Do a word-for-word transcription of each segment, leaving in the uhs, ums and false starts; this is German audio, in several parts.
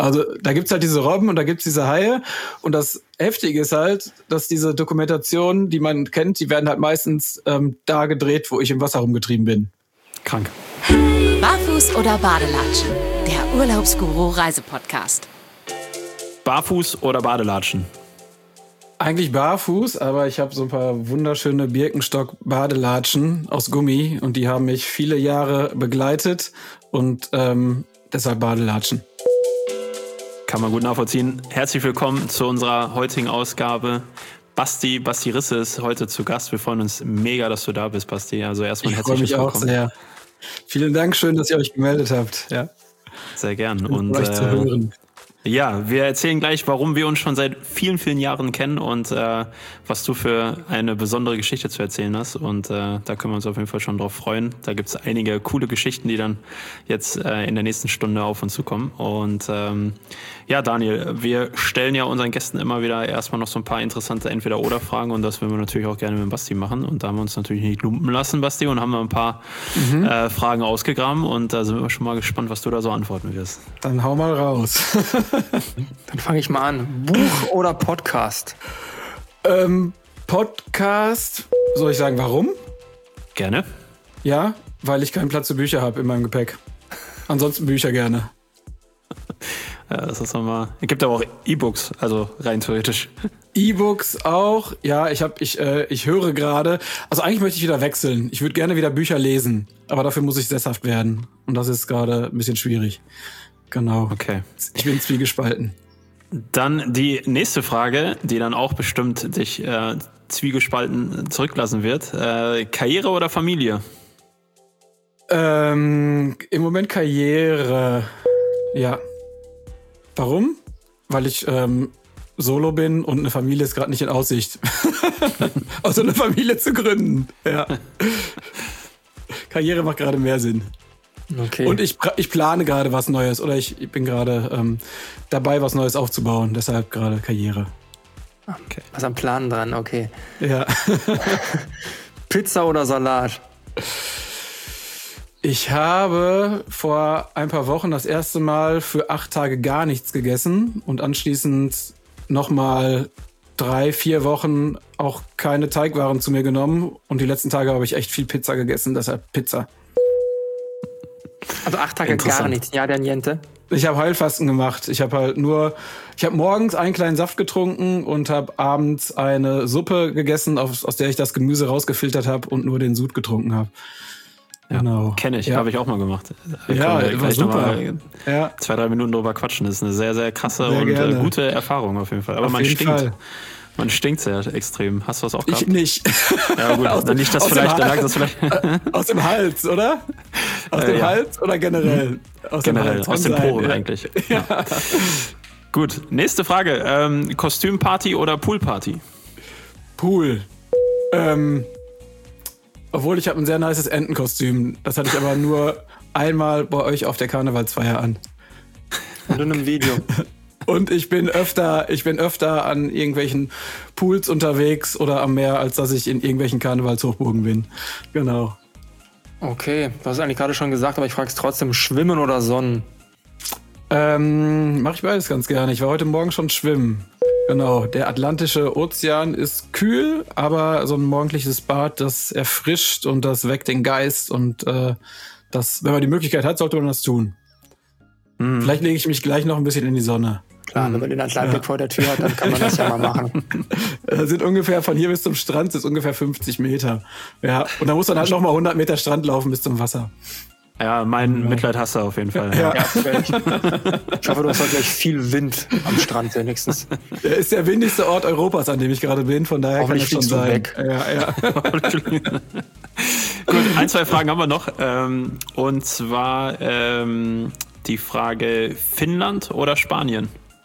Also da gibt's halt diese Robben und da gibt's diese Haie. Und das Heftige ist halt, dass diese Dokumentationen, die man kennt, die werden halt meistens ähm, da gedreht, wo ich im Wasser rumgetrieben bin. Krank. Barfuß oder Badelatschen? Der Urlaubsguru-Reisepodcast. Barfuß oder Badelatschen? Eigentlich barfuß, aber ich habe so ein paar wunderschöne Birkenstock-Badelatschen aus Gummi und die haben mich viele Jahre begleitet und ähm, deshalb Badelatschen. Kann man gut nachvollziehen. Herzlich willkommen zu unserer heutigen Ausgabe. Basti, Basti Risse ist heute zu Gast. Wir freuen uns mega, dass du da bist, Basti. Also erstmal herzlich willkommen. Ich freue mich auch sehr. Vielen Dank, schön, dass ihr euch gemeldet habt. Ja. Sehr gern. Und, und euch äh, zu hören. Ja, wir erzählen gleich, warum wir uns schon seit vielen, vielen Jahren kennen und äh, was du für eine besondere Geschichte zu erzählen hast. Und äh, da können wir uns auf jeden Fall schon drauf freuen. Da gibt's einige coole Geschichten, die dann jetzt äh, in der nächsten Stunde auf uns zukommen. Und ähm, ja, Daniel, wir stellen ja unseren Gästen immer wieder erstmal noch so ein paar interessante Entweder-Oder-Fragen und das würden wir natürlich auch gerne mit Basti machen. Und da haben wir uns natürlich nicht lumpen lassen, Basti, und haben wir ein paar mhm. äh, Fragen ausgegraben und da sind wir schon mal gespannt, was du da so antworten wirst. Dann hau mal raus. Dann fange ich mal an. Buch oder Podcast? Ähm, Podcast. Soll ich sagen, warum? Gerne. Ja, weil ich keinen Platz für Bücher habe in meinem Gepäck. Ansonsten Bücher gerne. Ja, das ist nochmal. Es gibt aber auch E-Books, also rein theoretisch. E-Books auch. Ja, ich habe, ich, äh, ich höre gerade. Also eigentlich möchte ich wieder wechseln. Ich würde gerne wieder Bücher lesen, aber dafür muss ich sesshaft werden. Und das ist gerade ein bisschen schwierig. Genau. Okay. Ich bin zwiegespalten. Dann die nächste Frage, die dann auch bestimmt dich äh, zwiegespalten zurücklassen wird. Äh, Karriere oder Familie? Ähm, im Moment Karriere. Ja. Warum? Weil ich ähm, Solo bin und eine Familie ist gerade nicht in Aussicht. Also eine Familie zu gründen. Ja. Karriere macht gerade mehr Sinn. Okay. Und ich, ich plane gerade was Neues oder ich, ich bin gerade ähm, dabei, was Neues aufzubauen. Deshalb gerade Karriere. Okay. Was am Plan dran, okay. Ja. Pizza oder Salat? Ich habe vor ein paar Wochen das erste Mal für acht Tage gar nichts gegessen und anschließend nochmal drei, vier Wochen auch keine Teigwaren zu mir genommen. Und die letzten Tage habe ich echt viel Pizza gegessen, deshalb Pizza. Also acht Tage gar nichts, ja, der Niente. Ich habe Heilfasten gemacht. Ich habe halt nur, ich habe morgens einen kleinen Saft getrunken und habe abends eine Suppe gegessen, aus, aus der ich das Gemüse rausgefiltert habe und nur den Sud getrunken habe. Ja, genau. Kenne ich, ja. habe ich auch mal gemacht. Da ja, wir war super. Ja. Zwei, drei Minuten drüber quatschen. Das ist eine sehr, sehr krasse sehr und gerne. gute Erfahrung auf jeden Fall. Aber auf man jeden stinkt. Fall. Man stinkt sehr extrem. Hast du das auch gehabt? Ich nicht. Ja gut, aus dann nicht das vielleicht, dann lag das vielleicht. Aus dem Hals, oder? Aus äh, dem ja. Hals oder generell? Aus generell, dem Hals, aus den Poren ja. eigentlich. Ja. Ja. Gut, nächste Frage. Ähm, Kostümparty oder Poolparty? Pool. Ähm, obwohl ich habe ein sehr nices Entenkostüm. Das hatte ich aber nur einmal bei euch auf der Karnevalsfeier an. Und in einem Video. Und ich bin öfter, ich bin öfter an irgendwelchen Pools unterwegs oder am Meer, als dass ich in irgendwelchen Karnevalshochburgen bin. Genau. Okay, du hast es eigentlich gerade schon gesagt, aber ich frage es trotzdem, Schwimmen oder Sonnen? Ähm, mache ich beides ganz gerne. Ich war heute Morgen schon schwimmen. Genau, der Atlantische Ozean ist kühl, aber so ein morgendliches Bad, das erfrischt und das weckt den Geist und äh, das, wenn man die Möglichkeit hat, sollte man das tun. Mhm. Vielleicht lege ich mich gleich noch ein bisschen in die Sonne. Klar, wenn man den Atlantik ja. vor der Tür hat, dann kann man das ja mal machen. Das sind ungefähr, von hier bis zum Strand ist ungefähr fünfzig Meter. Ja, und da muss man halt noch mal hundert Meter Strand laufen bis zum Wasser. Ja, mein ja. Mitleid hast du auf jeden Fall. Ja. Ja, ich hoffe, du hast heute gleich viel Wind am Strand wenigstens. Der ist der windigste Ort Europas, an dem ich gerade bin, von daher kann es schon sein. Weg. Ja, ja. Gut, ein, zwei Fragen haben wir noch. Ähm, und zwar ähm, die Frage Finnland oder Spanien?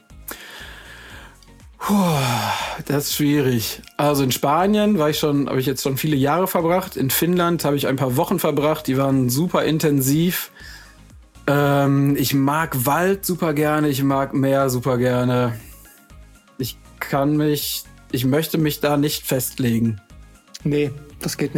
Puh, das ist schwierig. Also in Spanien war ich schon, habe ich jetzt schon viele Jahre verbracht. In Finnland habe ich ein paar Wochen verbracht. Die waren super intensiv. Ähm, ich mag Wald super gerne. Ich mag Meer super gerne. Ich kann mich, ich möchte mich da nicht festlegen. Nee, das geht nicht.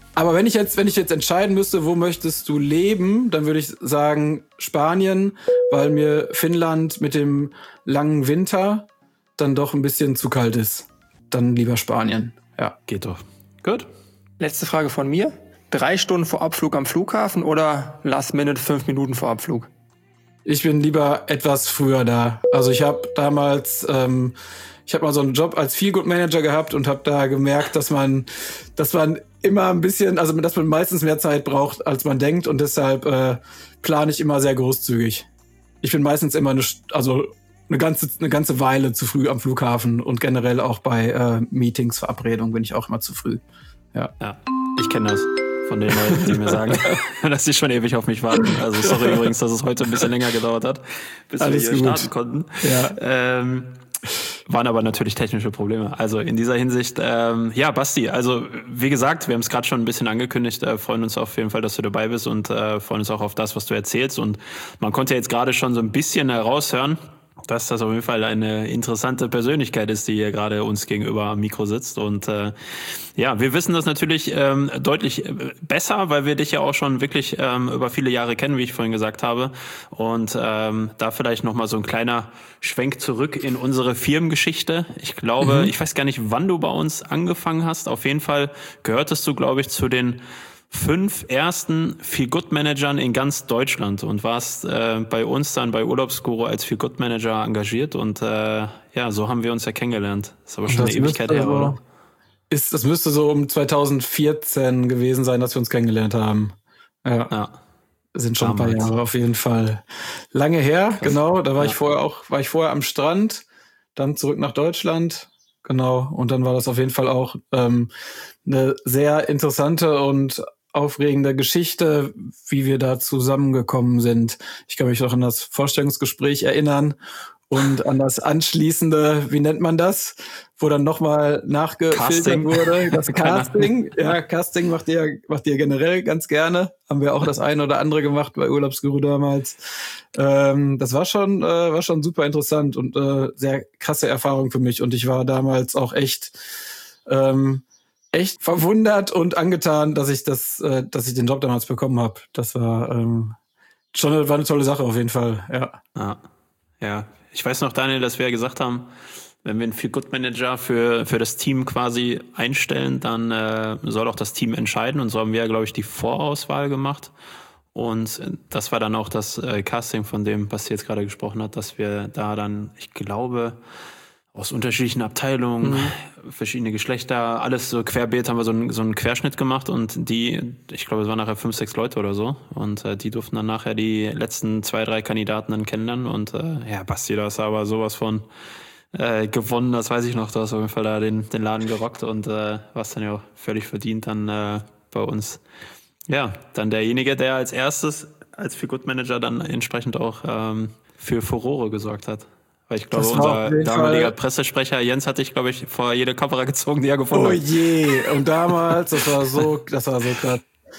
Aber wenn ich jetzt, wenn ich jetzt entscheiden müsste, wo möchtest du leben, dann würde ich sagen Spanien, weil mir Finnland mit dem langen Winter dann doch ein bisschen zu kalt ist. Dann lieber Spanien. Ja. Geht doch. Gut. Letzte Frage von mir. Drei Stunden vor Abflug am Flughafen oder Last Minute fünf Minuten vor Abflug? Ich bin lieber etwas früher da. Also ich habe damals, ähm, ich habe mal so einen Job als Feel-Good-Manager gehabt und habe da gemerkt, dass man, dass man immer ein bisschen, also dass man meistens mehr Zeit braucht, als man denkt, und deshalb äh, plane ich immer sehr großzügig. Ich bin meistens immer eine, also eine ganze, eine ganze Weile zu früh am Flughafen, und generell auch bei äh, Meetings, Verabredungen bin ich auch immer zu früh. Ja. Ja, ich kenne das von den Leuten, die mir sagen, dass sie schon ewig auf mich warten. Also sorry übrigens, dass es heute ein bisschen länger gedauert hat, bis Alles wir hier gut. starten konnten. Ja. Ähm, waren aber natürlich technische Probleme. Also in dieser Hinsicht, ähm, ja, Basti, also wie gesagt, wir haben es gerade schon ein bisschen angekündigt, äh, freuen uns auf jeden Fall, dass du dabei bist, und äh, freuen uns auch auf das, was du erzählst. Und man konnte jetzt gerade schon so ein bisschen heraushören, dass das auf jeden Fall eine interessante Persönlichkeit ist, die hier gerade uns gegenüber am Mikro sitzt. Und äh, ja, wir wissen das natürlich ähm, deutlich besser, weil wir dich ja auch schon wirklich ähm, über viele Jahre kennen, wie ich vorhin gesagt habe. Und ähm, da vielleicht nochmal so ein kleiner Schwenk zurück in unsere Firmengeschichte. Ich glaube, mhm. ich weiß gar nicht, wann du bei uns angefangen hast. Auf jeden Fall gehörtest du, glaube ich, zu den fünf ersten Feel-Good-Managern in ganz Deutschland und warst äh, bei uns dann bei Urlaubsguru als Feel-Good-Manager engagiert, und äh, ja, so haben wir uns ja kennengelernt. Das ist aber schon eine Ewigkeit her, so, oder? Ist, das müsste so um zweitausendvierzehn gewesen sein, dass wir uns kennengelernt haben. Ja. ja. Sind schon Damals. ein paar Jahre auf jeden Fall. Lange her, Krass. Genau. Da war ja. ich vorher auch, war ich vorher am Strand, dann zurück nach Deutschland. Genau. Und dann war das auf jeden Fall auch ähm, eine sehr interessante und aufregende Geschichte, wie wir da zusammengekommen sind. Ich kann mich noch an das Vorstellungsgespräch erinnern und an das anschließende, wie nennt man das, wo dann nochmal nachgefiltert wurde. Das Casting. Ja, Casting macht ihr, macht ihr generell ganz gerne. Haben wir auch das eine oder andere gemacht bei Urlaubsguru damals. Ähm, das war schon, äh, war schon super interessant und äh, sehr krasse Erfahrung für mich. Und ich war damals auch echt, ähm, echt verwundert und angetan, dass ich das, äh, dass ich den Job damals bekommen habe. Das war ähm, schon eine, war eine tolle Sache auf jeden Fall. Ja. Ja. Ja. Ich weiß noch, Daniel, dass wir ja gesagt haben, wenn wir einen Feel-Good-Manager für für das Team quasi einstellen, dann äh, soll auch das Team entscheiden. Und so haben wir ja, glaube ich, die Vorauswahl gemacht. Und das war dann auch das äh, Casting, von dem Basti jetzt gerade gesprochen hat, dass wir da dann, ich glaube, aus unterschiedlichen Abteilungen, mhm. verschiedene Geschlechter, alles so querbeet, haben wir so einen, so einen Querschnitt gemacht, und die, ich glaube, es waren nachher fünf, sechs Leute oder so, und äh, die durften dann nachher die letzten zwei, drei Kandidaten dann kennenlernen, und äh, ja, Basti, da ist aber sowas von äh, gewonnen, das weiß ich noch, du hast auf jeden Fall da den, den Laden gerockt, und äh, warst dann ja auch völlig verdient dann äh, bei uns. Ja, dann derjenige, der als erstes als Feel-Good-Manager dann entsprechend auch ähm, für Furore gesorgt hat. Weil ich glaube, unser damaliger Fall. Pressesprecher Jens hatte ich, glaube ich, vor jede Kamera gezogen, die er gefunden hat. Oh je, und damals, das war so, das war so krass.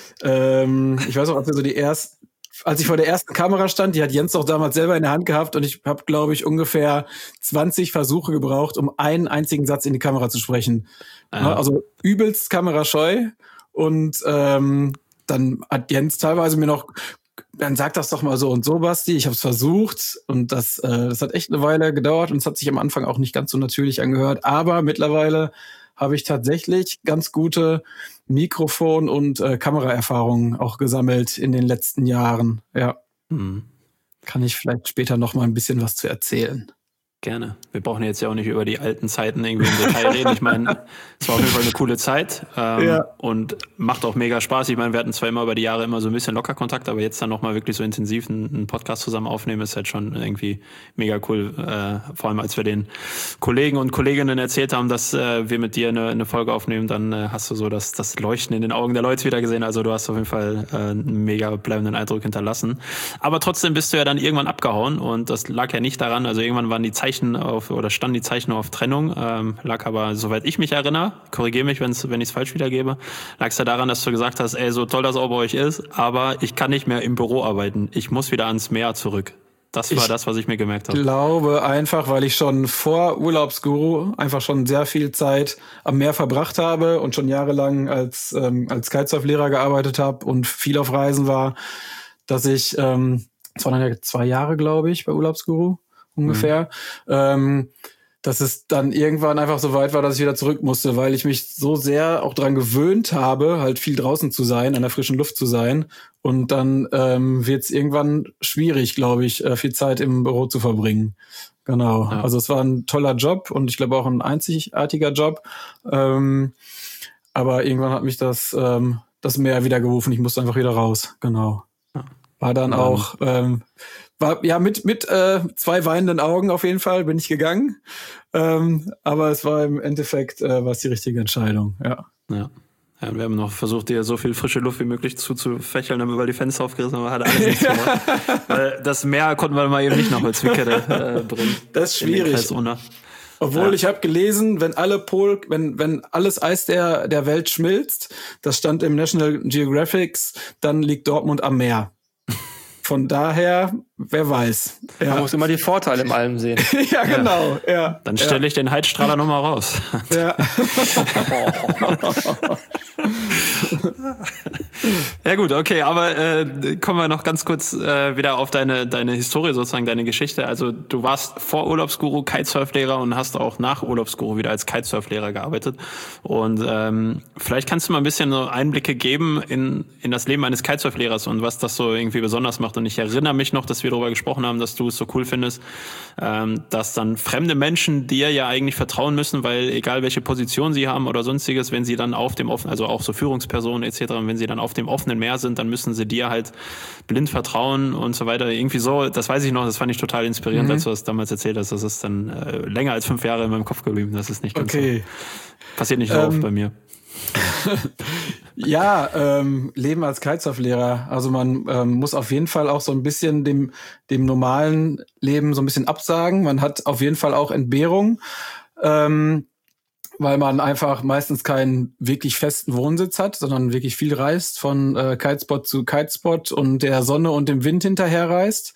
Ähm, ich weiß auch, als wir so die ersten, als ich vor der ersten Kamera stand, die hat Jens auch damals selber in der Hand gehabt, und ich habe, glaube ich, ungefähr zwanzig Versuche gebraucht, um einen einzigen Satz in die Kamera zu sprechen. Ja. Also übelst kamerascheu, und ähm, dann hat Jens teilweise mir noch, dann sag das doch mal so und so, Basti, ich habe es versucht, und das äh, das hat echt eine Weile gedauert, und es hat sich am Anfang auch nicht ganz so natürlich angehört, aber mittlerweile habe ich tatsächlich ganz gute Mikrofon- und äh, Kameraerfahrungen auch gesammelt in den letzten Jahren. Ja, mhm. Kann ich vielleicht später noch mal ein bisschen was zu erzählen. Gerne. Wir brauchen jetzt ja auch nicht über die alten Zeiten irgendwie im Detail reden. Ich meine, es war auf jeden Fall eine coole Zeit ähm, ja. und macht auch mega Spaß. Ich meine, wir hatten zwar immer über die Jahre immer so ein bisschen locker Kontakt, aber jetzt dann nochmal wirklich so intensiv einen, einen Podcast zusammen aufnehmen, ist halt schon irgendwie mega cool. Äh, vor allem, als wir den Kollegen und Kolleginnen erzählt haben, dass äh, wir mit dir eine, eine Folge aufnehmen, dann äh, hast du so das, das Leuchten in den Augen der Leute wieder gesehen. Also du hast auf jeden Fall äh, einen mega bleibenden Eindruck hinterlassen. Aber trotzdem bist du ja dann irgendwann abgehauen, und das lag ja nicht daran. Also irgendwann waren die Zeichen auf, oder standen die Zeichen auf Trennung, ähm, lag aber, soweit ich mich erinnere, korrigiere mich, wenn's, wenn ich es falsch wiedergebe, lag es ja daran, dass du gesagt hast, ey, so toll das auch bei euch ist, aber ich kann nicht mehr im Büro arbeiten, ich muss wieder ans Meer zurück. Das war ich das, was ich mir gemerkt habe. Ich glaube einfach, weil ich schon vor Urlaubsguru einfach schon sehr viel Zeit am Meer verbracht habe und schon jahrelang als ähm, als Kitesurf-Lehrer gearbeitet habe und viel auf Reisen war, dass ich, ähm, das waren dann ja zwei Jahre, glaube ich, bei Urlaubsguru ungefähr, mhm. ähm, dass es dann irgendwann einfach so weit war, dass ich wieder zurück musste, weil ich mich so sehr auch dran gewöhnt habe, halt viel draußen zu sein, an der frischen Luft zu sein. Und dann ähm, wird es irgendwann schwierig, glaube ich, äh, viel Zeit im Büro zu verbringen. Genau. Ja. Also es war ein toller Job und ich glaube auch ein einzigartiger Job. Ähm, aber irgendwann hat mich das, ähm, das Meer wieder gerufen. Ich musste einfach wieder raus. Genau. Ja. War dann ja. auch... Ähm, War ja mit mit äh, zwei weinenden Augen auf jeden Fall bin ich gegangen, ähm, aber es war im Endeffekt äh, war es die richtige Entscheidung, ja. Ja. Ja, wir haben noch versucht, dir so viel frische Luft wie möglich zuzufächeln, haben wir die Fenster aufgerissen, aber hat alles nichts gemacht. Weil das Meer konnten wir mal eben nicht nach Holzwickede äh, bringen. Das ist schwierig. Obwohl ja. ich habe gelesen, wenn alle Pol, wenn wenn alles Eis der der Welt schmilzt, das stand im National Geographic, dann liegt Dortmund am Meer. Von daher, wer weiß. Ja. Man muss immer die Vorteile im Allem sehen. Ja, genau. Ja. Ja. Dann stelle ja. ich den Heizstrahler nochmal raus. Ja. Ja gut, okay, aber äh, kommen wir noch ganz kurz äh, wieder auf deine deine Historie sozusagen, deine Geschichte. Also du warst vor Urlaubsguru Kitesurf-Lehrer und hast auch nach Urlaubsguru wieder als Kitesurf-Lehrer gearbeitet. Und ähm, vielleicht kannst du mal ein bisschen so Einblicke geben in in das Leben eines Kitesurf-Lehrers und was das so irgendwie besonders macht. Und ich erinnere mich noch, dass wir darüber gesprochen haben, dass du es so cool findest, ähm, dass dann fremde Menschen dir ja eigentlich vertrauen müssen, weil egal welche Position sie haben oder sonstiges, wenn sie dann auf dem offenen, also auch so Führungspersonen et cetera, wenn sie dann auf dem offenen Meer sind, dann müssen sie dir halt blind vertrauen und so weiter. Irgendwie so, das weiß ich noch, das fand ich total inspirierend, mhm. als du das damals erzählt hast. Das ist dann äh, länger als fünf Jahre in meinem Kopf geblieben. Das ist nicht ganz okay. so. Passiert nicht so ähm, oft bei mir. Ja, ähm, Leben als Kitesurf-Lehrer. Also man ähm, muss auf jeden Fall auch so ein bisschen dem dem normalen Leben so ein bisschen absagen. Man hat auf jeden Fall auch Entbehrung, ähm, weil man einfach meistens keinen wirklich festen Wohnsitz hat, sondern wirklich viel reist, von äh, Kitespot zu Kitespot und der Sonne und dem Wind hinterher reist.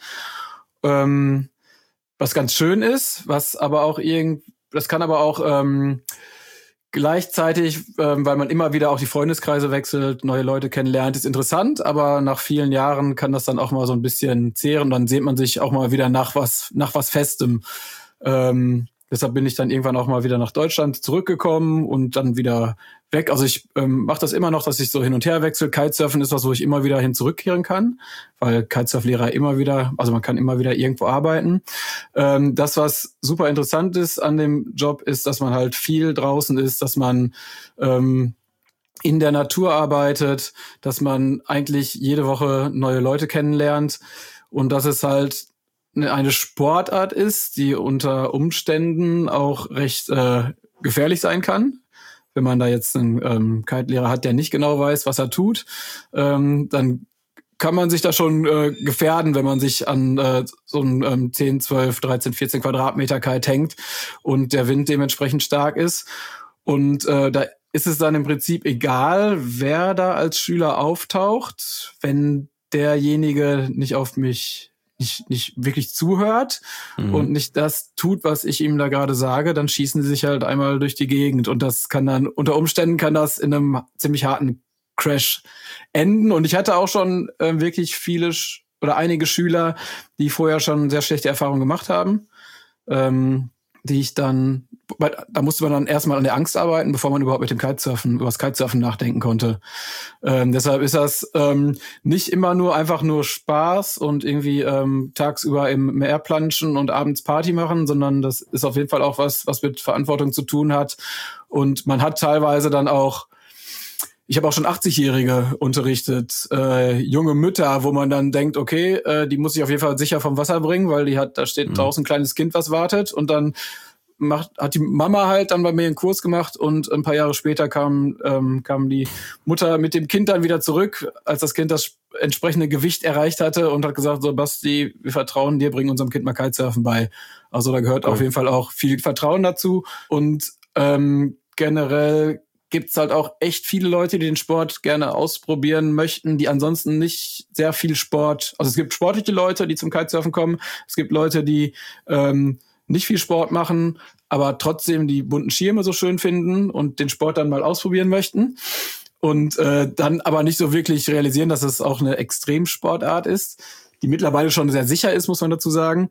Ähm, was ganz schön ist, was aber auch irgend, das kann aber auch ähm, gleichzeitig, ähm, weil man immer wieder auch die Freundeskreise wechselt, neue Leute kennenlernt, ist interessant, aber nach vielen Jahren kann das dann auch mal so ein bisschen zehren. Dann sehnt man sich auch mal wieder nach was, nach was Festem. Ähm, deshalb bin ich dann irgendwann auch mal wieder nach Deutschland zurückgekommen und dann wieder weg. Also ich ähm, mache das immer noch, dass ich so hin und her wechsle. Kitesurfen ist was, wo ich immer wieder hin zurückkehren kann, weil Kitesurf-Lehrer immer wieder, also man kann immer wieder irgendwo arbeiten. Ähm, das, was super interessant ist an dem Job, ist, dass man halt viel draußen ist, dass man ähm, in der Natur arbeitet, dass man eigentlich jede Woche neue Leute kennenlernt und dass es halt eine Sportart ist, die unter Umständen auch recht äh, gefährlich sein kann. Wenn man da jetzt einen ähm, Kite-Lehrer hat, der nicht genau weiß, was er tut, ähm, dann kann man sich da schon äh, gefährden, wenn man sich an äh, so einen ähm, zehn, zwölf, dreizehn, vierzehn Quadratmeter Kite hängt und der Wind dementsprechend stark ist. Und äh, da ist es dann im Prinzip egal, wer da als Schüler auftaucht, wenn derjenige nicht auf mich nicht nicht wirklich zuhört mhm. und nicht das tut, was ich ihm da gerade sage, dann schießen sie sich halt einmal durch die Gegend und das kann dann, unter Umständen kann das in einem ziemlich harten Crash enden. Und ich hatte auch schon äh, wirklich viele Sch- oder einige Schüler, die vorher schon sehr schlechte Erfahrungen gemacht haben, ähm, die ich dann, da musste man dann erstmal an der Angst arbeiten, bevor man überhaupt mit dem Kitesurfen, über das Kitesurfen nachdenken konnte. Ähm, deshalb ist das ähm, nicht immer nur einfach nur Spaß und irgendwie ähm, tagsüber im Meer planschen und abends Party machen, sondern das ist auf jeden Fall auch was, was mit Verantwortung zu tun hat. Und man hat teilweise dann auch, ich habe auch schon achtzigjährige unterrichtet, äh, junge Mütter, wo man dann denkt, okay, äh, die muss ich auf jeden Fall sicher vom Wasser bringen, weil die hat, da steht mhm. draußen ein kleines Kind, was wartet. Und dann macht, hat die Mama halt dann bei mir einen Kurs gemacht und ein paar Jahre später kam, ähm, kam die Mutter mit dem Kind dann wieder zurück, als das Kind das entsprechende Gewicht erreicht hatte und hat gesagt, so Basti, wir vertrauen dir, bring unserem Kind mal Kitesurfen bei. Also da gehört okay. auf jeden Fall auch viel Vertrauen dazu und ähm, generell gibt's halt auch echt viele Leute, die den Sport gerne ausprobieren möchten, die ansonsten nicht sehr viel Sport, also es gibt sportliche Leute, die zum Kitesurfen kommen, es gibt Leute, die ähm, nicht viel Sport machen, aber trotzdem die bunten Schirme so schön finden und den Sport dann mal ausprobieren möchten und äh, dann aber nicht so wirklich realisieren, dass es auch eine Extremsportart ist, die mittlerweile schon sehr sicher ist, muss man dazu sagen.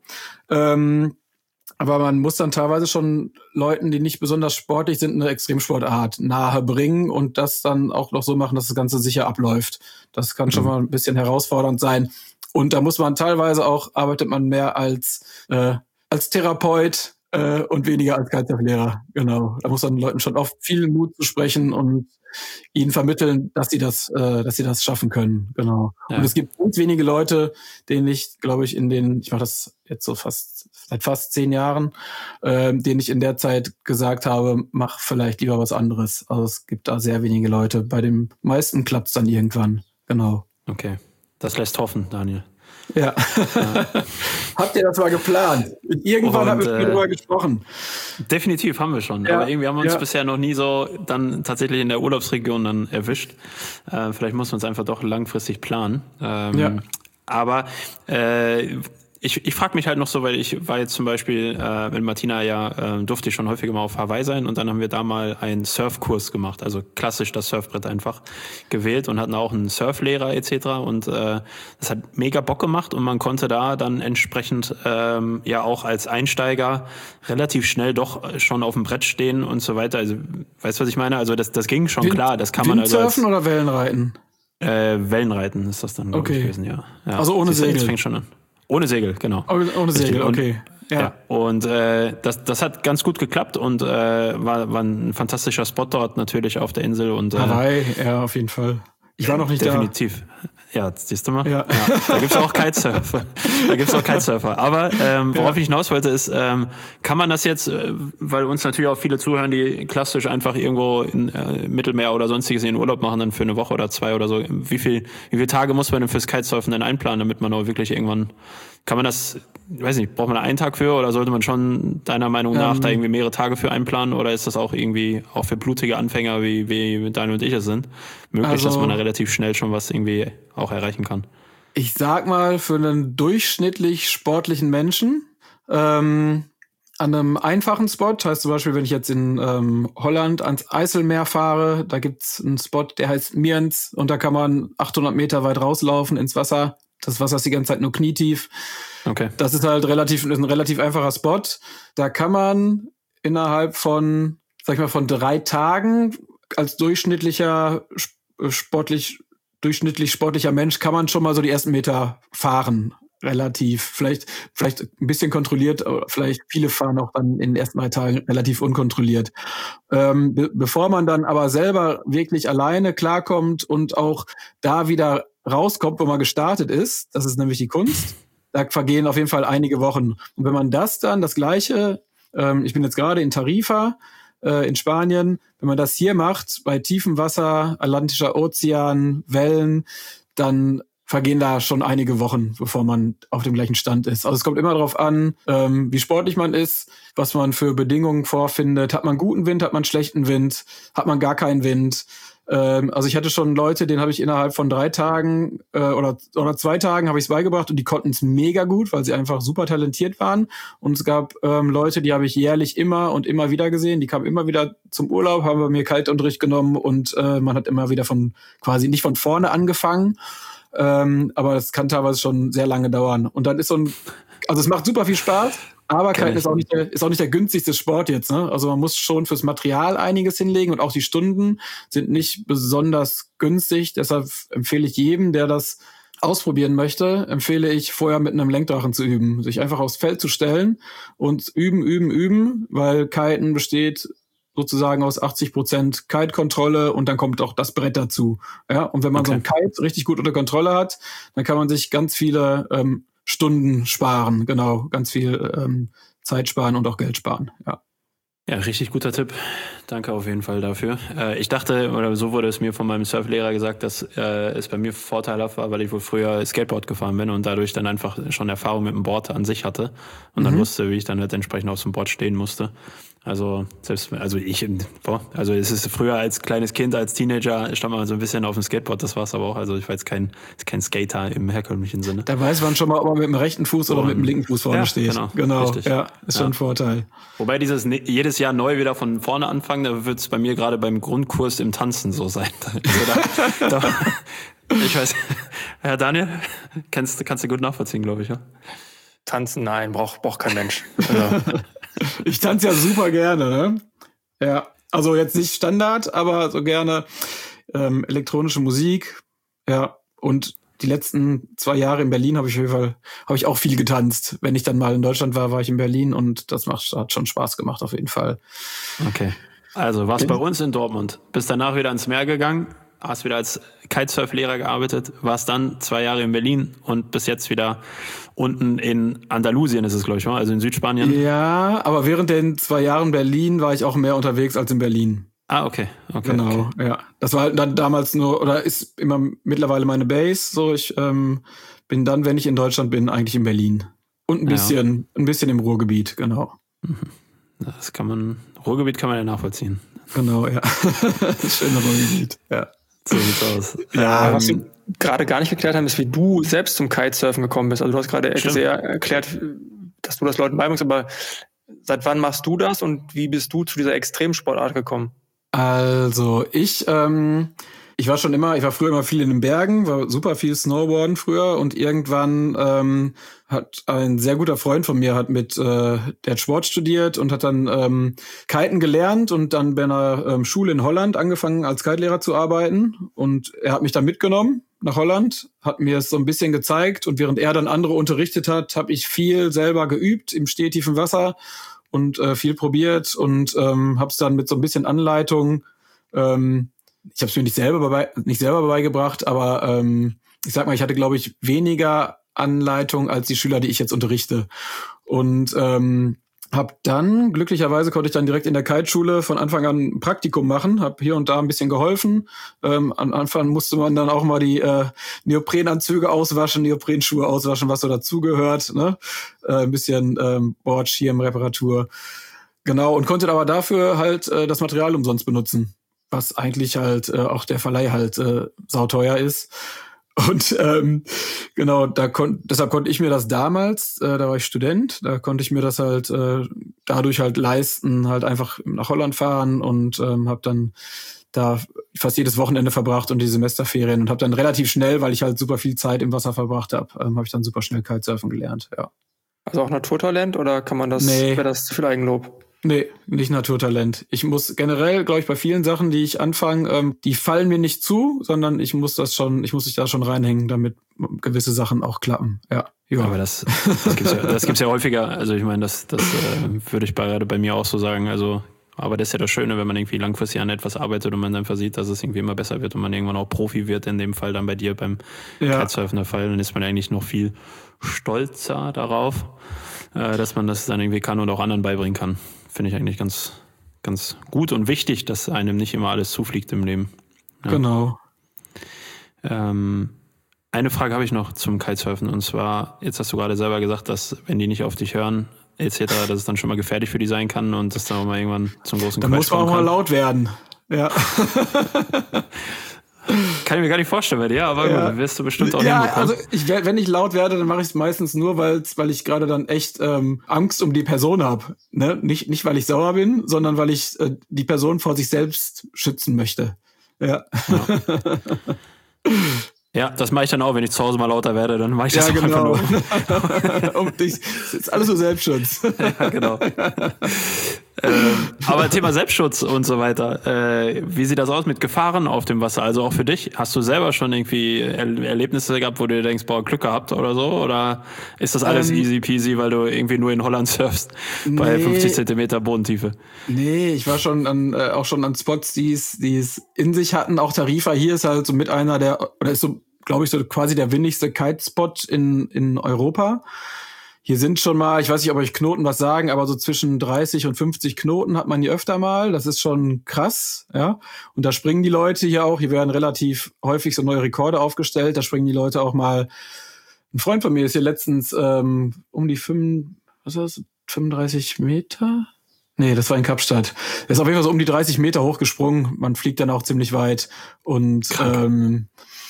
Ähm, aber man muss dann teilweise schon Leuten, die nicht besonders sportlich sind, eine Extremsportart nahe bringen und das dann auch noch so machen, dass das Ganze sicher abläuft. Das kann schon mal ein bisschen herausfordernd sein. Und da muss man teilweise auch, arbeitet man mehr als äh, als Therapeut äh, und weniger als Kitesurf-Lehrer. Genau. Da muss man den Leuten schon oft viel Mut zu sprechen und ihnen vermitteln, dass sie das, äh, dass sie das schaffen können. Genau. Ja. Und es gibt ganz wenige Leute, denen ich, glaube ich, in den, ich mache das jetzt so fast seit fast zehn Jahren, äh, denen ich in der Zeit gesagt habe, mach vielleicht lieber was anderes. Also es gibt da sehr wenige Leute. Bei den meisten klappt's dann irgendwann. Genau. Okay. Das lässt hoffen, Daniel. Ja. ja. Habt ihr das mal geplant? Irgendwann und, haben wir äh, darüber gesprochen. Definitiv haben wir schon. Ja, aber irgendwie haben wir uns ja. bisher noch nie so dann tatsächlich in der Urlaubsregion dann erwischt. Äh, vielleicht muss man es einfach doch langfristig planen. Ähm, ja. Aber äh, Ich, ich frage mich halt noch so, weil ich war jetzt zum Beispiel äh, mit Martina ja, äh, durfte ich schon häufiger mal auf Hawaii sein und dann haben wir da mal einen Surfkurs gemacht, also klassisch das Surfbrett einfach gewählt und hatten auch einen Surflehrer et cetera und äh, das hat mega Bock gemacht und man konnte da dann entsprechend ähm, ja auch als Einsteiger relativ schnell doch schon auf dem Brett stehen und so weiter. Also weißt du, was ich meine? Also das, das ging schon Wind, klar, das kann man also als, Windsurfen oder Wellenreiten? Äh, Wellenreiten ist das dann okay. gewesen, ja. ja. Also ohne Segel. Das fängt schon an. Ohne Segel, genau. Ohne, ohne Segel, und, okay. Ja. ja. Und äh, das, das hat ganz gut geklappt und äh, war, war ein fantastischer Spot dort natürlich auf der Insel. Und, äh, Hawaii, ja, auf jeden Fall. Ich war noch nicht definitiv. da. Ja, siehst du mal? Ja. ja da gibt's auch Kitesurfer. Da gibt's auch Kitesurfer. Aber ähm, worauf ja. ich hinaus wollte, ist, ähm, kann man das jetzt, äh, weil uns natürlich auch viele zuhören, die klassisch einfach irgendwo in äh, Mittelmeer oder sonstiges in den Urlaub machen, dann für eine Woche oder zwei oder so. Wie viel, wie viele Tage muss man denn fürs Kitesurfen denn einplanen, damit man auch wirklich irgendwann, kann man das, weiß nicht, braucht man da einen Tag für oder sollte man schon deiner Meinung nach ähm, da irgendwie mehrere Tage für einplanen oder ist das auch irgendwie auch für blutige Anfänger, wie, wie Daniel und ich es sind, möglich, also, dass man da relativ schnell schon was irgendwie auch erreichen kann? Ich sag mal, für einen durchschnittlich sportlichen Menschen ähm, an einem einfachen Spot, heißt zum Beispiel, wenn ich jetzt in ähm, Holland ans Eiselmeer fahre, da gibt's einen Spot, der heißt Miens und da kann man achthundert Meter weit rauslaufen ins Wasser. Das Wasser ist die ganze Zeit nur knietief. Okay. Das ist halt relativ, ist ein relativ einfacher Spot. Da kann man innerhalb von, sag ich mal, von drei Tagen als durchschnittlicher sportlich durchschnittlich sportlicher Mensch kann man schon mal so die ersten Meter fahren, relativ. Vielleicht vielleicht ein bisschen kontrolliert, aber vielleicht viele fahren auch dann in den ersten drei Tagen relativ unkontrolliert. Ähm, be- bevor man dann aber selber wirklich alleine klarkommt und auch da wieder rauskommt, wo man gestartet ist, das ist nämlich die Kunst, da vergehen auf jeden Fall einige Wochen. Und wenn man das dann, das Gleiche, ähm, ich bin jetzt gerade in Tarifa, in Spanien, wenn man das hier macht, bei tiefem Wasser, Atlantischer Ozean, Wellen, dann vergehen da schon einige Wochen, bevor man auf dem gleichen Stand ist. Also es kommt immer darauf an, ähm, wie sportlich man ist, was man für Bedingungen vorfindet. Hat man guten Wind, hat man schlechten Wind, hat man gar keinen Wind. Ähm, also ich hatte schon Leute, denen habe ich innerhalb von drei Tagen äh, oder oder zwei Tagen habe ich es beigebracht und die konnten es mega gut, weil sie einfach super talentiert waren. Und es gab ähm, Leute, die habe ich jährlich immer und immer wieder gesehen. Die kamen immer wieder zum Urlaub, haben bei mir Kaltunterricht genommen und äh, man hat immer wieder von quasi nicht von vorne angefangen. Ähm, aber es kann teilweise schon sehr lange dauern. Und dann ist so ein, also es macht super viel Spaß, aber Kiten ist auch nicht der, ist auch nicht der günstigste Sport jetzt, ne? Also man muss schon fürs Material einiges hinlegen und auch die Stunden sind nicht besonders günstig. Deshalb empfehle ich jedem, der das ausprobieren möchte, empfehle ich vorher mit einem Lenkdrachen zu üben, sich einfach aufs Feld zu stellen und üben, üben, üben, weil Kiten besteht sozusagen aus achtzig Prozent Kite-Kontrolle und dann kommt auch das Brett dazu. Ja, und wenn man okay. so ein Kite richtig gut unter Kontrolle hat, dann kann man sich ganz viele ähm, Stunden sparen, genau, ganz viel ähm, Zeit sparen und auch Geld sparen. Ja. Ja, richtig guter Tipp. Danke auf jeden Fall dafür. Äh, ich dachte, oder so wurde es mir von meinem Surflehrer gesagt, dass äh, es bei mir vorteilhaft war, weil ich wohl früher Skateboard gefahren bin und dadurch dann einfach schon Erfahrung mit dem Board an sich hatte und mhm. dann wusste, wie ich dann halt entsprechend auf dem Board stehen musste. Also selbst, also ich, boah, also es ist früher als kleines Kind, als Teenager stand man so ein bisschen auf dem Skateboard, das war's aber auch. Also ich war jetzt kein, kein Skater im herkömmlichen Sinne. Da weiß man schon mal, ob man mit dem rechten Fuß oder und, mit dem linken Fuß vorne ja, steht. Genau, genau richtig. Ja, ist schon ja. ein Vorteil. Wobei dieses jedes Jahr neu wieder von vorne anfangen, da wird's bei mir gerade beim Grundkurs im Tanzen so sein. Also da, da, ich weiß, Herr Daniel, kannst, kannst du gut nachvollziehen, glaube ich, ja? Tanzen, nein, braucht braucht kein Mensch. Also. Ich tanze ja super gerne, ne? Ja, also jetzt nicht Standard, aber so gerne ähm, elektronische Musik. Ja, und die letzten zwei Jahre in Berlin habe ich auf jeden Fall habe ich auch viel getanzt. Wenn ich dann mal in Deutschland war, war ich in Berlin und das macht hat schon Spaß gemacht auf jeden Fall. Okay. Also warst bei uns in Dortmund, bist danach wieder ans Meer gegangen, hast wieder als Kitesurf-Lehrer gearbeitet, warst dann zwei Jahre in Berlin und bis jetzt wieder unten in Andalusien ist es, glaube ich, also in Südspanien. Ja, aber während den zwei Jahren Berlin war ich auch mehr unterwegs als in Berlin. Ah, okay. okay genau, okay. ja. Das war halt dann damals nur, oder ist immer mittlerweile meine Base. So, ich ähm, bin dann, wenn ich in Deutschland bin, eigentlich in Berlin. Und ein bisschen, ja. ein bisschen im Ruhrgebiet, genau. Das kann man, Ruhrgebiet kann man ja nachvollziehen. Genau, ja. Das schöne Ruhrgebiet, ja. So sieht's aus. Ja, ähm, was wir gerade gar nicht geklärt haben, ist, wie du selbst zum Kitesurfen gekommen bist. Also du hast gerade sehr erklärt, dass du das Leuten beibringst, aber seit wann machst du das und wie bist du zu dieser Extremsportart gekommen? Also ich, ähm, ich war schon immer, ich war früher immer viel in den Bergen, war super viel Snowboarden früher und irgendwann ähm, hat ein sehr guter Freund von mir hat mit, äh, der hat Sport studiert und hat dann ähm, Kiten gelernt und dann bei einer ähm, Schule in Holland angefangen als Kitelehrer zu arbeiten und er hat mich dann mitgenommen nach Holland, hat mir es so ein bisschen gezeigt und während er dann andere unterrichtet hat, habe ich viel selber geübt im stehtiefen Wasser und äh, viel probiert und ähm, habe es dann mit so ein bisschen Anleitung ähm, ich habe es mir nicht selber bei, nicht selber beigebracht, aber ähm, ich sag mal, ich hatte, glaube ich, weniger Anleitung als die Schüler, die ich jetzt unterrichte. Und ähm, habe dann, glücklicherweise konnte ich dann direkt in der Kiteschule von Anfang an ein Praktikum machen, habe hier und da ein bisschen geholfen. Ähm, am Anfang musste man dann auch mal die äh, Neoprenanzüge auswaschen, Neoprenschuhe auswaschen, was so dazugehört, ne? Äh, ein bisschen ähm, Bordschirmreparatur. Genau, und konnte aber dafür halt äh, das Material umsonst benutzen. Was eigentlich halt äh, auch der Verleih halt äh, sauteuer ist. Und ähm, genau, da kon- deshalb konnte ich mir das damals, äh, da war ich Student, da konnte ich mir das halt äh, dadurch halt leisten, halt einfach nach Holland fahren und ähm, habe dann da fast jedes Wochenende verbracht und die Semesterferien und habe dann relativ schnell, weil ich halt super viel Zeit im Wasser verbracht habe, ähm, habe ich dann super schnell Kitesurfen gelernt, ja. Also auch Naturtalent oder kann man das, nee. wäre das zu viel Eigenlob? Nee, nicht Naturtalent. Ich muss generell, glaube ich, bei vielen Sachen, die ich anfange, ähm, die fallen mir nicht zu, sondern ich muss das schon, ich muss mich da schon reinhängen, damit gewisse Sachen auch klappen. Ja. Ja. Aber das, das gibt's ja, das gibt's ja häufiger. Also ich meine, das, das äh, würde ich gerade bei mir auch so sagen. Also, aber das ist ja das Schöne, wenn man irgendwie langfristig an etwas arbeitet und man dann versieht, dass es irgendwie immer besser wird und man irgendwann auch Profi wird. In dem Fall dann bei dir beim ja. Kitesurfen der Fall, dann ist man eigentlich noch viel stolzer darauf, äh, dass man das dann irgendwie kann und auch anderen beibringen kann. Finde ich eigentlich ganz, ganz gut und wichtig, dass einem nicht immer alles zufliegt im Leben. Ja. Genau. Ähm, eine Frage habe ich noch zum Kitesurfen und zwar, jetzt hast du gerade selber gesagt, dass wenn die nicht auf dich hören, et cetera, dass es dann schon mal gefährlich für die sein kann und dass dann auch mal irgendwann zum großen Dann muss man auch mal laut werden. Ja. Kann ich mir gar nicht vorstellen bei dir, aber ja. gut, wirst du bestimmt auch ja, hinbekommen. Also ich, wenn ich laut werde, dann mache ich es meistens nur, weil weil ich gerade dann echt ähm, Angst um die Person habe. Ne? Nicht, nicht, weil ich sauer bin, sondern weil ich äh, die Person vor sich selbst schützen möchte. Ja. Ja. Ja, das mache ich dann auch, wenn ich zu Hause mal lauter werde, dann mache ich das ja, auch genau. einfach nur. um dich, das ist alles so Selbstschutz. Ja, genau. ähm, aber Thema Selbstschutz und so weiter, äh, wie sieht das aus mit Gefahren auf dem Wasser? Also auch für dich, hast du selber schon irgendwie er- Erlebnisse gehabt, wo du dir denkst, boah, Glück gehabt oder so? Oder ist das alles ähm, easy peasy, weil du irgendwie nur in Holland surfst bei nee, fünfzig Zentimeter Bodentiefe? Nee, ich war schon an, äh, auch schon an Spots, die es die es in sich hatten. Auch Tarifa hier ist halt so mit einer der, oder ist so, glaube ich, so quasi der windigste Kitespot in in Europa. hier sind schon mal, ich weiß nicht, ob euch Knoten was sagen, aber so zwischen dreißig und fünfzig Knoten hat man hier öfter mal. Das ist schon krass, ja. Und da springen die Leute hier auch. Hier werden relativ häufig so neue Rekorde aufgestellt. Da springen die Leute auch mal. Ein Freund von mir ist hier letztens ähm, um die fünf, was ist das, fünfunddreißig Meter? Nee, das war in Kapstadt. Er ist auf jeden Fall so um die dreißig Meter hochgesprungen. Man fliegt dann auch ziemlich weit. Und ähm,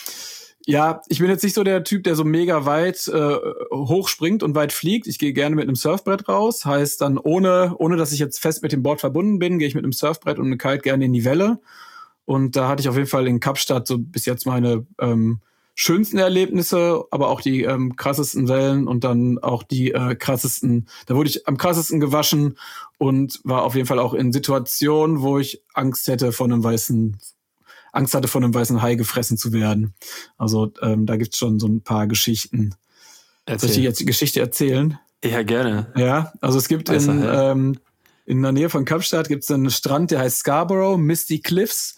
ja, ich bin jetzt nicht so der Typ, der so mega weit äh, hochspringt und weit fliegt. Ich gehe gerne mit einem Surfbrett raus. Heißt dann, ohne ohne dass ich jetzt fest mit dem Board verbunden bin, gehe ich mit einem Surfbrett und einem Kite gerne in die Welle. Und da hatte ich auf jeden Fall in Kapstadt so bis jetzt meine ähm, schönsten Erlebnisse, aber auch die ähm, krassesten Wellen und dann auch die äh, krassesten, da wurde ich am krassesten gewaschen und war auf jeden Fall auch in Situationen, wo ich Angst hätte von einem weißen Angst hatte, von einem weißen Hai gefressen zu werden. Also ähm, da gibt's schon so ein paar Geschichten. Erzähl. Soll ich dir jetzt die Geschichte erzählen? Ja, gerne. Ja, also es gibt in, ähm, in der Nähe von Kapstadt gibt's einen Strand, der heißt Scarborough, Misty Cliffs.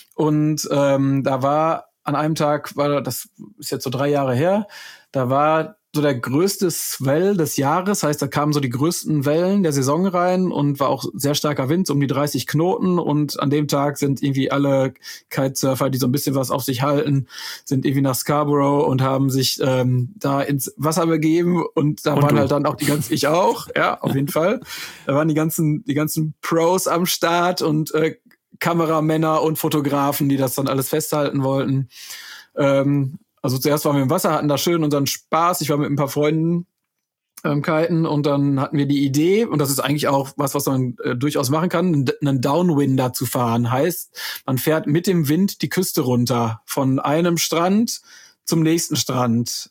Und ähm, da war an einem Tag, war das ist jetzt so drei Jahre her, da war so der größte Swell des Jahres, heißt, da kamen so die größten Wellen der Saison rein und war auch sehr starker Wind, so um die dreißig Knoten und an dem Tag sind irgendwie alle Kitesurfer, die so ein bisschen was auf sich halten, sind irgendwie nach Scarborough und haben sich ähm, da ins Wasser begeben und da und waren du? halt dann auch die ganzen, ich auch, ja, auf jeden Fall, da waren die ganzen, die ganzen Pros am Start und äh, Kameramänner und Fotografen, die das dann alles festhalten wollten. Ähm, Also zuerst waren wir im Wasser, hatten da schön unseren Spaß. Ich war mit ein paar Freunden ähm, kiten und dann hatten wir die Idee, und das ist eigentlich auch was, was man äh, durchaus machen kann, einen Downwinder zu fahren. Heißt, man fährt mit dem Wind die Küste runter, von einem Strand zum nächsten Strand.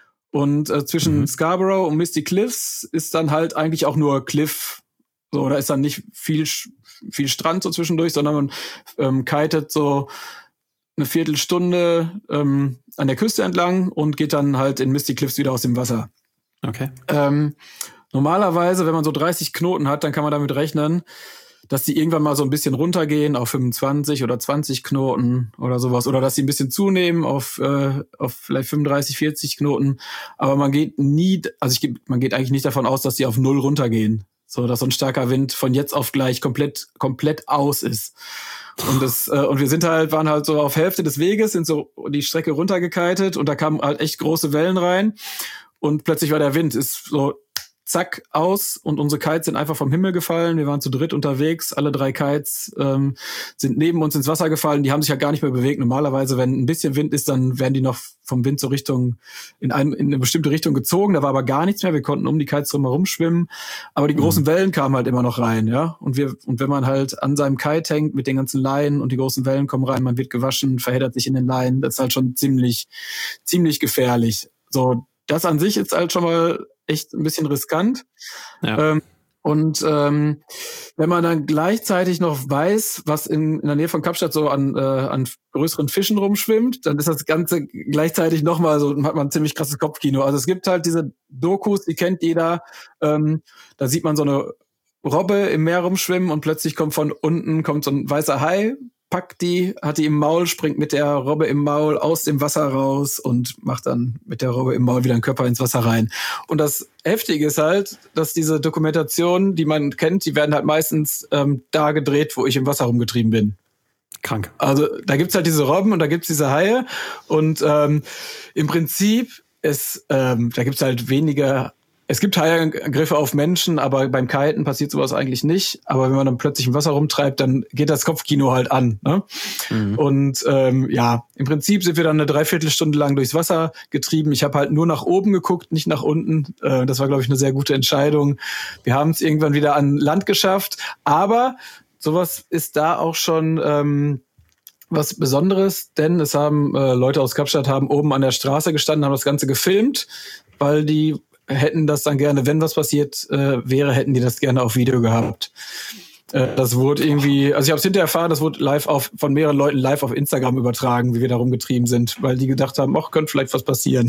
Und äh, zwischen mhm. Scarborough und Misty Cliffs ist dann halt eigentlich auch nur Cliff. So, da ist dann nicht viel viel Strand so zwischendurch, sondern man ähm, kitet so eine Viertelstunde ähm, an der Küste entlang und geht dann halt in Misty Cliffs wieder aus dem Wasser. Okay. Ähm, normalerweise, wenn man so dreißig Knoten hat, dann kann man damit rechnen, dass die irgendwann mal so ein bisschen runtergehen auf fünfundzwanzig oder zwanzig Knoten oder sowas. Oder dass sie ein bisschen zunehmen auf, äh, auf vielleicht fünfunddreißig, vierzig Knoten. Aber man geht nie, also ich, man geht eigentlich nicht davon aus, dass die auf null runtergehen. So, dass so ein starker Wind von jetzt auf gleich komplett, komplett aus ist. Und das, äh, und wir sind halt, waren halt so auf Hälfte des Weges, sind so die Strecke runtergekitet und da kamen halt echt große Wellen rein. Und plötzlich war der Wind, ist so zack aus und unsere Kites sind einfach vom Himmel gefallen. Wir waren zu dritt unterwegs, alle drei Kites ähm, sind neben uns ins Wasser gefallen. Die haben sich ja gar nicht mehr bewegt. Normalerweise, wenn ein bisschen Wind ist, dann werden die noch vom Wind so Richtung in, ein, in eine bestimmte Richtung gezogen. Da war aber gar nichts mehr. Wir konnten um die Kites drumherum schwimmen, aber die großen mhm. Wellen kamen halt immer noch rein, ja. Und wir und wenn man halt an seinem Kite hängt mit den ganzen Leinen und die großen Wellen kommen rein, man wird gewaschen, verheddert sich in den Leinen. Das ist halt schon ziemlich ziemlich gefährlich. So, das an sich ist halt schon mal echt ein bisschen riskant. Ja. Ähm, und ähm, wenn man dann gleichzeitig noch weiß, was in, in der Nähe von Kapstadt so an, äh, an größeren Fischen rumschwimmt, dann ist das Ganze gleichzeitig nochmal so, hat man ein ziemlich krasses Kopfkino. Also es gibt halt diese Dokus, die kennt jeder. Ähm, da sieht man so eine Robbe im Meer rumschwimmen und plötzlich kommt von unten kommt so ein weißer Hai, packt die, hat die im Maul, springt mit der Robbe im Maul aus dem Wasser raus und macht dann mit der Robbe im Maul wieder einen Körper ins Wasser rein. Und das Heftige ist halt, dass diese Dokumentationen, die man kennt, die werden halt meistens ähm, da gedreht, wo ich im Wasser rumgetrieben bin. Krank. Also da gibt's halt diese Robben und da gibt's diese Haie und ähm, im Prinzip ist, ähm, da gibt's halt weniger. Es gibt Haiangriffe auf Menschen, aber beim Kiten passiert sowas eigentlich nicht. Aber wenn man dann plötzlich im Wasser rumtreibt, dann geht das Kopfkino halt an. Ne? Mhm. Und ähm, ja, im Prinzip sind wir dann eine Dreiviertelstunde lang durchs Wasser getrieben. Ich habe halt nur nach oben geguckt, nicht nach unten. Äh, das war, glaube ich, eine sehr gute Entscheidung. Wir haben es irgendwann wieder an Land geschafft. Aber sowas ist da auch schon ähm, was Besonderes, denn es haben äh, Leute aus Kapstadt haben oben an der Straße gestanden, haben das Ganze gefilmt, weil die hätten das dann gerne, wenn was passiert äh, wäre, hätten die das gerne auf Video gehabt. Äh, das wurde irgendwie, also ich habe es hinterher erfahren, das wurde live auf von mehreren Leuten live auf Instagram übertragen, wie wir da rumgetrieben sind, weil die gedacht haben, ach, könnte vielleicht was passieren.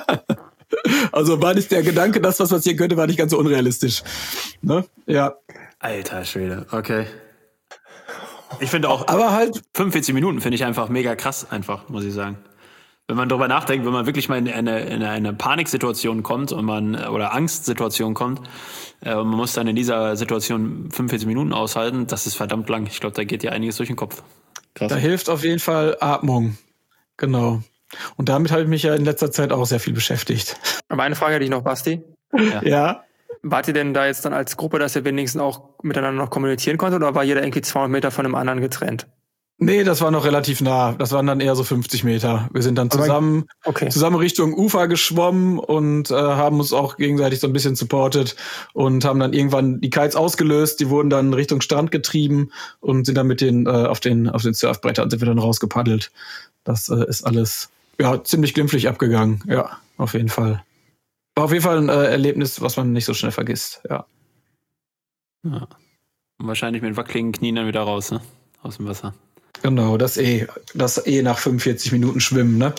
Also war nicht der Gedanke, dass was passieren könnte, war nicht ganz so unrealistisch. Ne? Ja. Alter Schwede, okay. Ich finde auch, aber halt fünfundvierzig Minuten finde ich einfach mega krass, einfach, muss ich sagen. wenn man darüber nachdenkt, wenn man wirklich mal in eine, in eine Paniksituation kommt und man oder Angstsituation kommt, äh, und man muss dann in dieser Situation fünfundvierzig Minuten aushalten, das ist verdammt lang. Ich glaube, da geht dir einiges durch den Kopf. Krass. Da hilft auf jeden Fall Atmung. Genau. Und damit habe ich mich ja in letzter Zeit auch sehr viel beschäftigt. Aber eine Frage hätte ich noch, Basti. Ja. ja. Wart ihr denn da jetzt dann als Gruppe, dass ihr wenigstens auch miteinander noch kommunizieren konntet, oder war jeder irgendwie zweihundert Meter von dem anderen getrennt? Nee, das war noch relativ nah. Das waren dann eher so fünfzig Meter. Wir sind dann zusammen, okay. zusammen Richtung Ufer geschwommen und äh, haben uns auch gegenseitig so ein bisschen supportet und haben dann irgendwann die Kites ausgelöst. Die wurden dann Richtung Strand getrieben und sind dann mit den äh, auf den auf den Surfbrettern sind wir dann rausgepaddelt. Das äh, ist alles ja ziemlich glimpflich abgegangen. Ja, auf jeden Fall. War auf jeden Fall ein äh, Erlebnis, was man nicht so schnell vergisst. Ja. ja. Und wahrscheinlich mit wackeligen Knien dann wieder raus, ne? Aus dem Wasser. Genau, das eh, das eh nach fünfundvierzig Minuten Schwimmen, ne?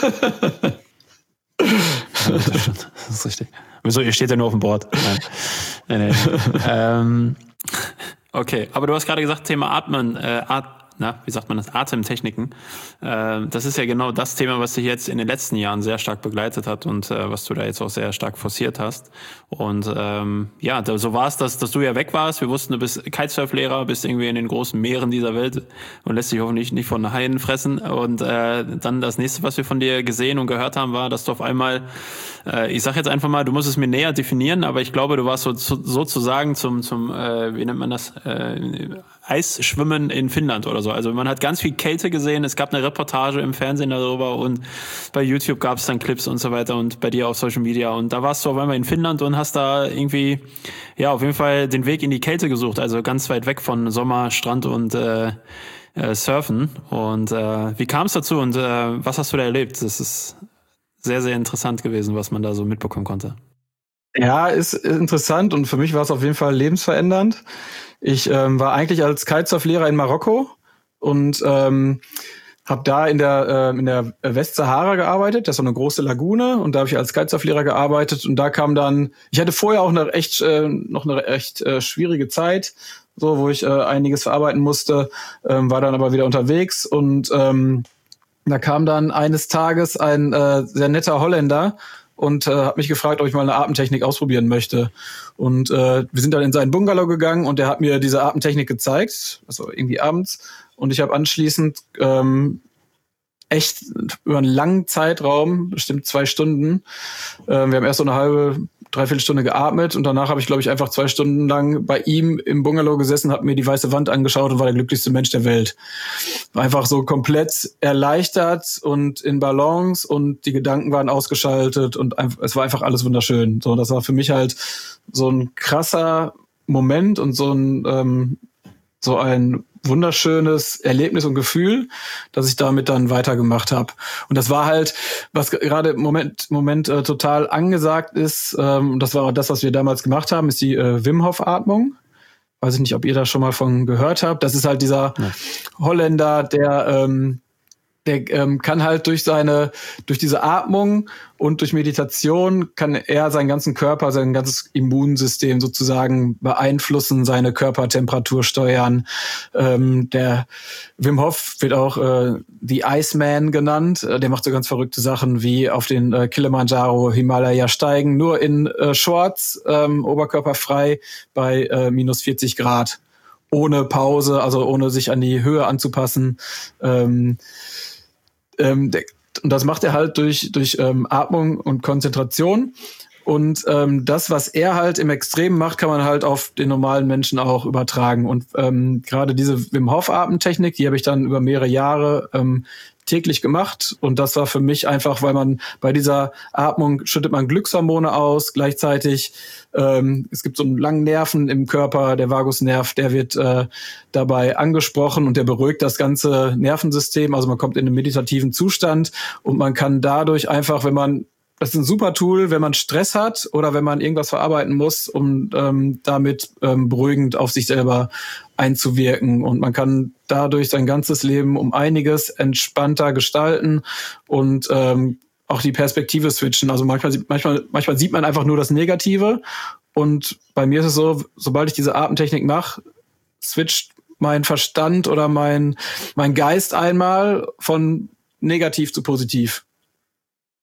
Ja, das ist richtig. Wieso, ihr steht ja nur auf dem Board. Nein. Nein, nein. ähm, okay, aber du hast gerade gesagt, Thema Atmen, äh, At- na, wie sagt man das? Atemtechniken. Äh, das ist ja genau das Thema, was dich jetzt in den letzten Jahren sehr stark begleitet hat und äh, was du da jetzt auch sehr stark forciert hast. Und ähm, ja, da, so war es, dass, dass du ja weg warst. Wir wussten, du bist Kitesurf-Lehrer, bist irgendwie in den großen Meeren dieser Welt und lässt dich hoffentlich nicht von Haien fressen. Und äh, dann das nächste, was wir von dir gesehen und gehört haben, war, dass du auf einmal, äh, ich sag jetzt einfach mal, du musst es mir näher definieren, aber ich glaube, du warst so, so, sozusagen zum, zum äh, wie nennt man das, äh, Eisschwimmen in Finnland oder so. Also man hat ganz viel Kälte gesehen, es gab eine Reportage im Fernsehen darüber und bei YouTube gab es dann Clips und so weiter und bei dir auf Social Media und da warst du auf einmal in Finnland und hast da irgendwie, ja, auf jeden Fall den Weg in die Kälte gesucht, also ganz weit weg von Sommer, Strand und äh, äh, Surfen. Und äh, wie kam es dazu und äh, was hast du da erlebt? Das ist sehr, sehr interessant gewesen, was man da so mitbekommen konnte. Ja, ist interessant und für mich war es auf jeden Fall lebensverändernd. Ich ähm, war eigentlich als Kitesurf-Lehrer in Marokko und ähm, habe da in der äh, in der Westsahara gearbeitet. Das ist so eine große Lagune und da habe ich als Kitesurf-Lehrer gearbeitet und da kam dann, ich hatte vorher auch eine echt äh, noch eine echt äh, schwierige Zeit, so wo ich äh, einiges verarbeiten musste, ähm, war dann aber wieder unterwegs und ähm, da kam dann eines Tages ein äh, sehr netter Holländer und äh, hat mich gefragt, ob ich mal eine Atemtechnik ausprobieren möchte. Und äh, wir sind dann in seinen Bungalow gegangen und der hat mir diese Atemtechnik gezeigt, also irgendwie abends. Und ich habe anschließend ähm, echt über einen langen Zeitraum, bestimmt zwei Stunden, äh, wir haben erst so eine halbe, dreiviertel Stunde geatmet und danach habe ich, glaube ich, einfach zwei Stunden lang bei ihm im Bungalow gesessen, habe mir die weiße Wand angeschaut und war der glücklichste Mensch der Welt. War einfach so komplett erleichtert und in Balance und die Gedanken waren ausgeschaltet und einfach, es war einfach alles wunderschön. So, das war für mich halt so ein krasser Moment und so ein ähm, so ein wunderschönes Erlebnis und Gefühl, dass ich damit dann weitergemacht habe. Und das war halt, was gerade im Moment, Moment äh, total angesagt ist, ähm, das war das, was wir damals gemacht haben, ist die äh, Wim Hof Atmung. Weiß ich nicht, ob ihr da schon mal von gehört habt. Das ist halt dieser ja. Holländer, der ähm, der ähm, kann halt durch seine, durch diese Atmung und durch Meditation kann er seinen ganzen Körper, sein ganzes Immunsystem sozusagen beeinflussen, seine Körpertemperatur steuern. Ähm, der Wim Hof wird auch äh, The Iceman genannt. Der macht so ganz verrückte Sachen wie auf den äh, Kilimanjaro, Himalaya steigen, nur in äh, Shorts, ähm, oberkörperfrei bei äh, minus vierzig Grad. Ohne Pause, also ohne sich an die Höhe anzupassen. Ähm, Ähm, der, und das macht er halt durch durch ähm, Atmung und Konzentration. Und ähm, das, was er halt im Extrem macht, kann man halt auf den normalen Menschen auch übertragen. Und ähm, gerade diese Wim Hof Atemtechnik, die habe ich dann über mehrere Jahre ähm, täglich gemacht. Und das war für mich einfach, weil man bei dieser Atmung schüttet man Glückshormone aus. Gleichzeitig, ähm, es gibt so einen langen Nerven im Körper, der Vagusnerv, der wird äh, dabei angesprochen und der beruhigt das ganze Nervensystem. Also man kommt in einen meditativen Zustand und man kann dadurch einfach, wenn man das ist ein super Tool, wenn man Stress hat oder wenn man irgendwas verarbeiten muss, um ähm, damit ähm, beruhigend auf sich selber einzuwirken. Und man kann dadurch sein ganzes Leben um einiges entspannter gestalten und ähm, auch die Perspektive switchen. Also manchmal, manchmal, manchmal sieht man einfach nur das Negative. Und bei mir ist es so, sobald ich diese Atemtechnik mache, switcht mein Verstand oder mein, mein Geist einmal von negativ zu positiv.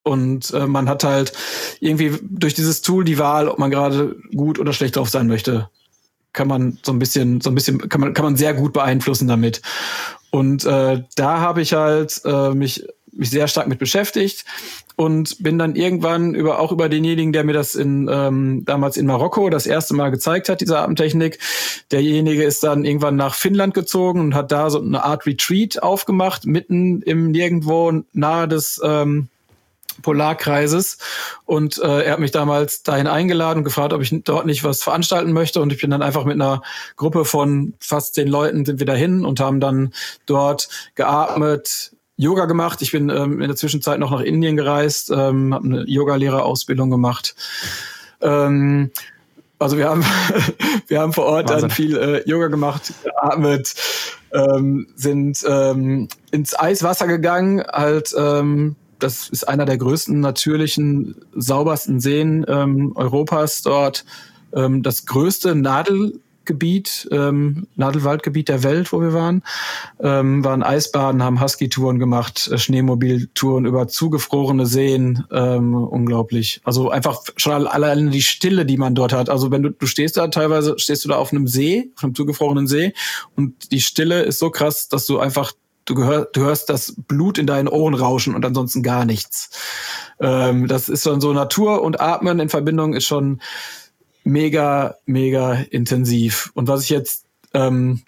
Und äh, man hat halt irgendwie durch dieses Tool die Wahl, ob man gerade gut oder schlecht drauf sein möchte. Kann man so ein bisschen, so ein bisschen, kann man, kann man sehr gut beeinflussen damit. Und äh, da habe ich halt äh, mich mich sehr stark mit beschäftigt und bin dann irgendwann über auch über denjenigen, der mir das in ähm, damals in Marokko das erste Mal gezeigt hat, diese Atemtechnik. Derjenige ist dann irgendwann nach Finnland gezogen und hat da so eine Art Retreat aufgemacht, mitten im Nirgendwo nahe des ähm, Polarkreises. Und äh, er hat mich damals dahin eingeladen und gefragt, ob ich dort nicht was veranstalten möchte. Und ich bin dann einfach mit einer Gruppe von fast zehn Leuten sind wir dahin und haben dann dort geatmet, Yoga gemacht. Ich bin ähm, in der Zwischenzeit noch nach Indien gereist, ähm, habe eine Yoga-Lehrerausbildung gemacht. Ähm, also wir haben wir haben vor Ort Wahnsinn. dann viel äh, Yoga gemacht, geatmet, ähm, sind ähm, ins Eiswasser gegangen. Halt, ähm, das ist einer der größten natürlichen, saubersten Seen ähm, Europas dort. Ähm, das größte Nadel Gebiet, ähm, Nadelwaldgebiet der Welt, wo wir waren, ähm, waren Eisbaden, haben Husky-Touren gemacht, äh, Schneemobiltouren über zugefrorene Seen, ähm, unglaublich. Also einfach schon alleine die Stille, die man dort hat. Also wenn du, du stehst da teilweise, stehst du da auf einem See, auf einem zugefrorenen See und die Stille ist so krass, dass du einfach, du, gehör, du hörst das Blut in deinen Ohren rauschen und ansonsten gar nichts. Ähm, das ist schon so Natur und Atmen in Verbindung ist schon mega, mega intensiv. Und was ich jetzt ähm,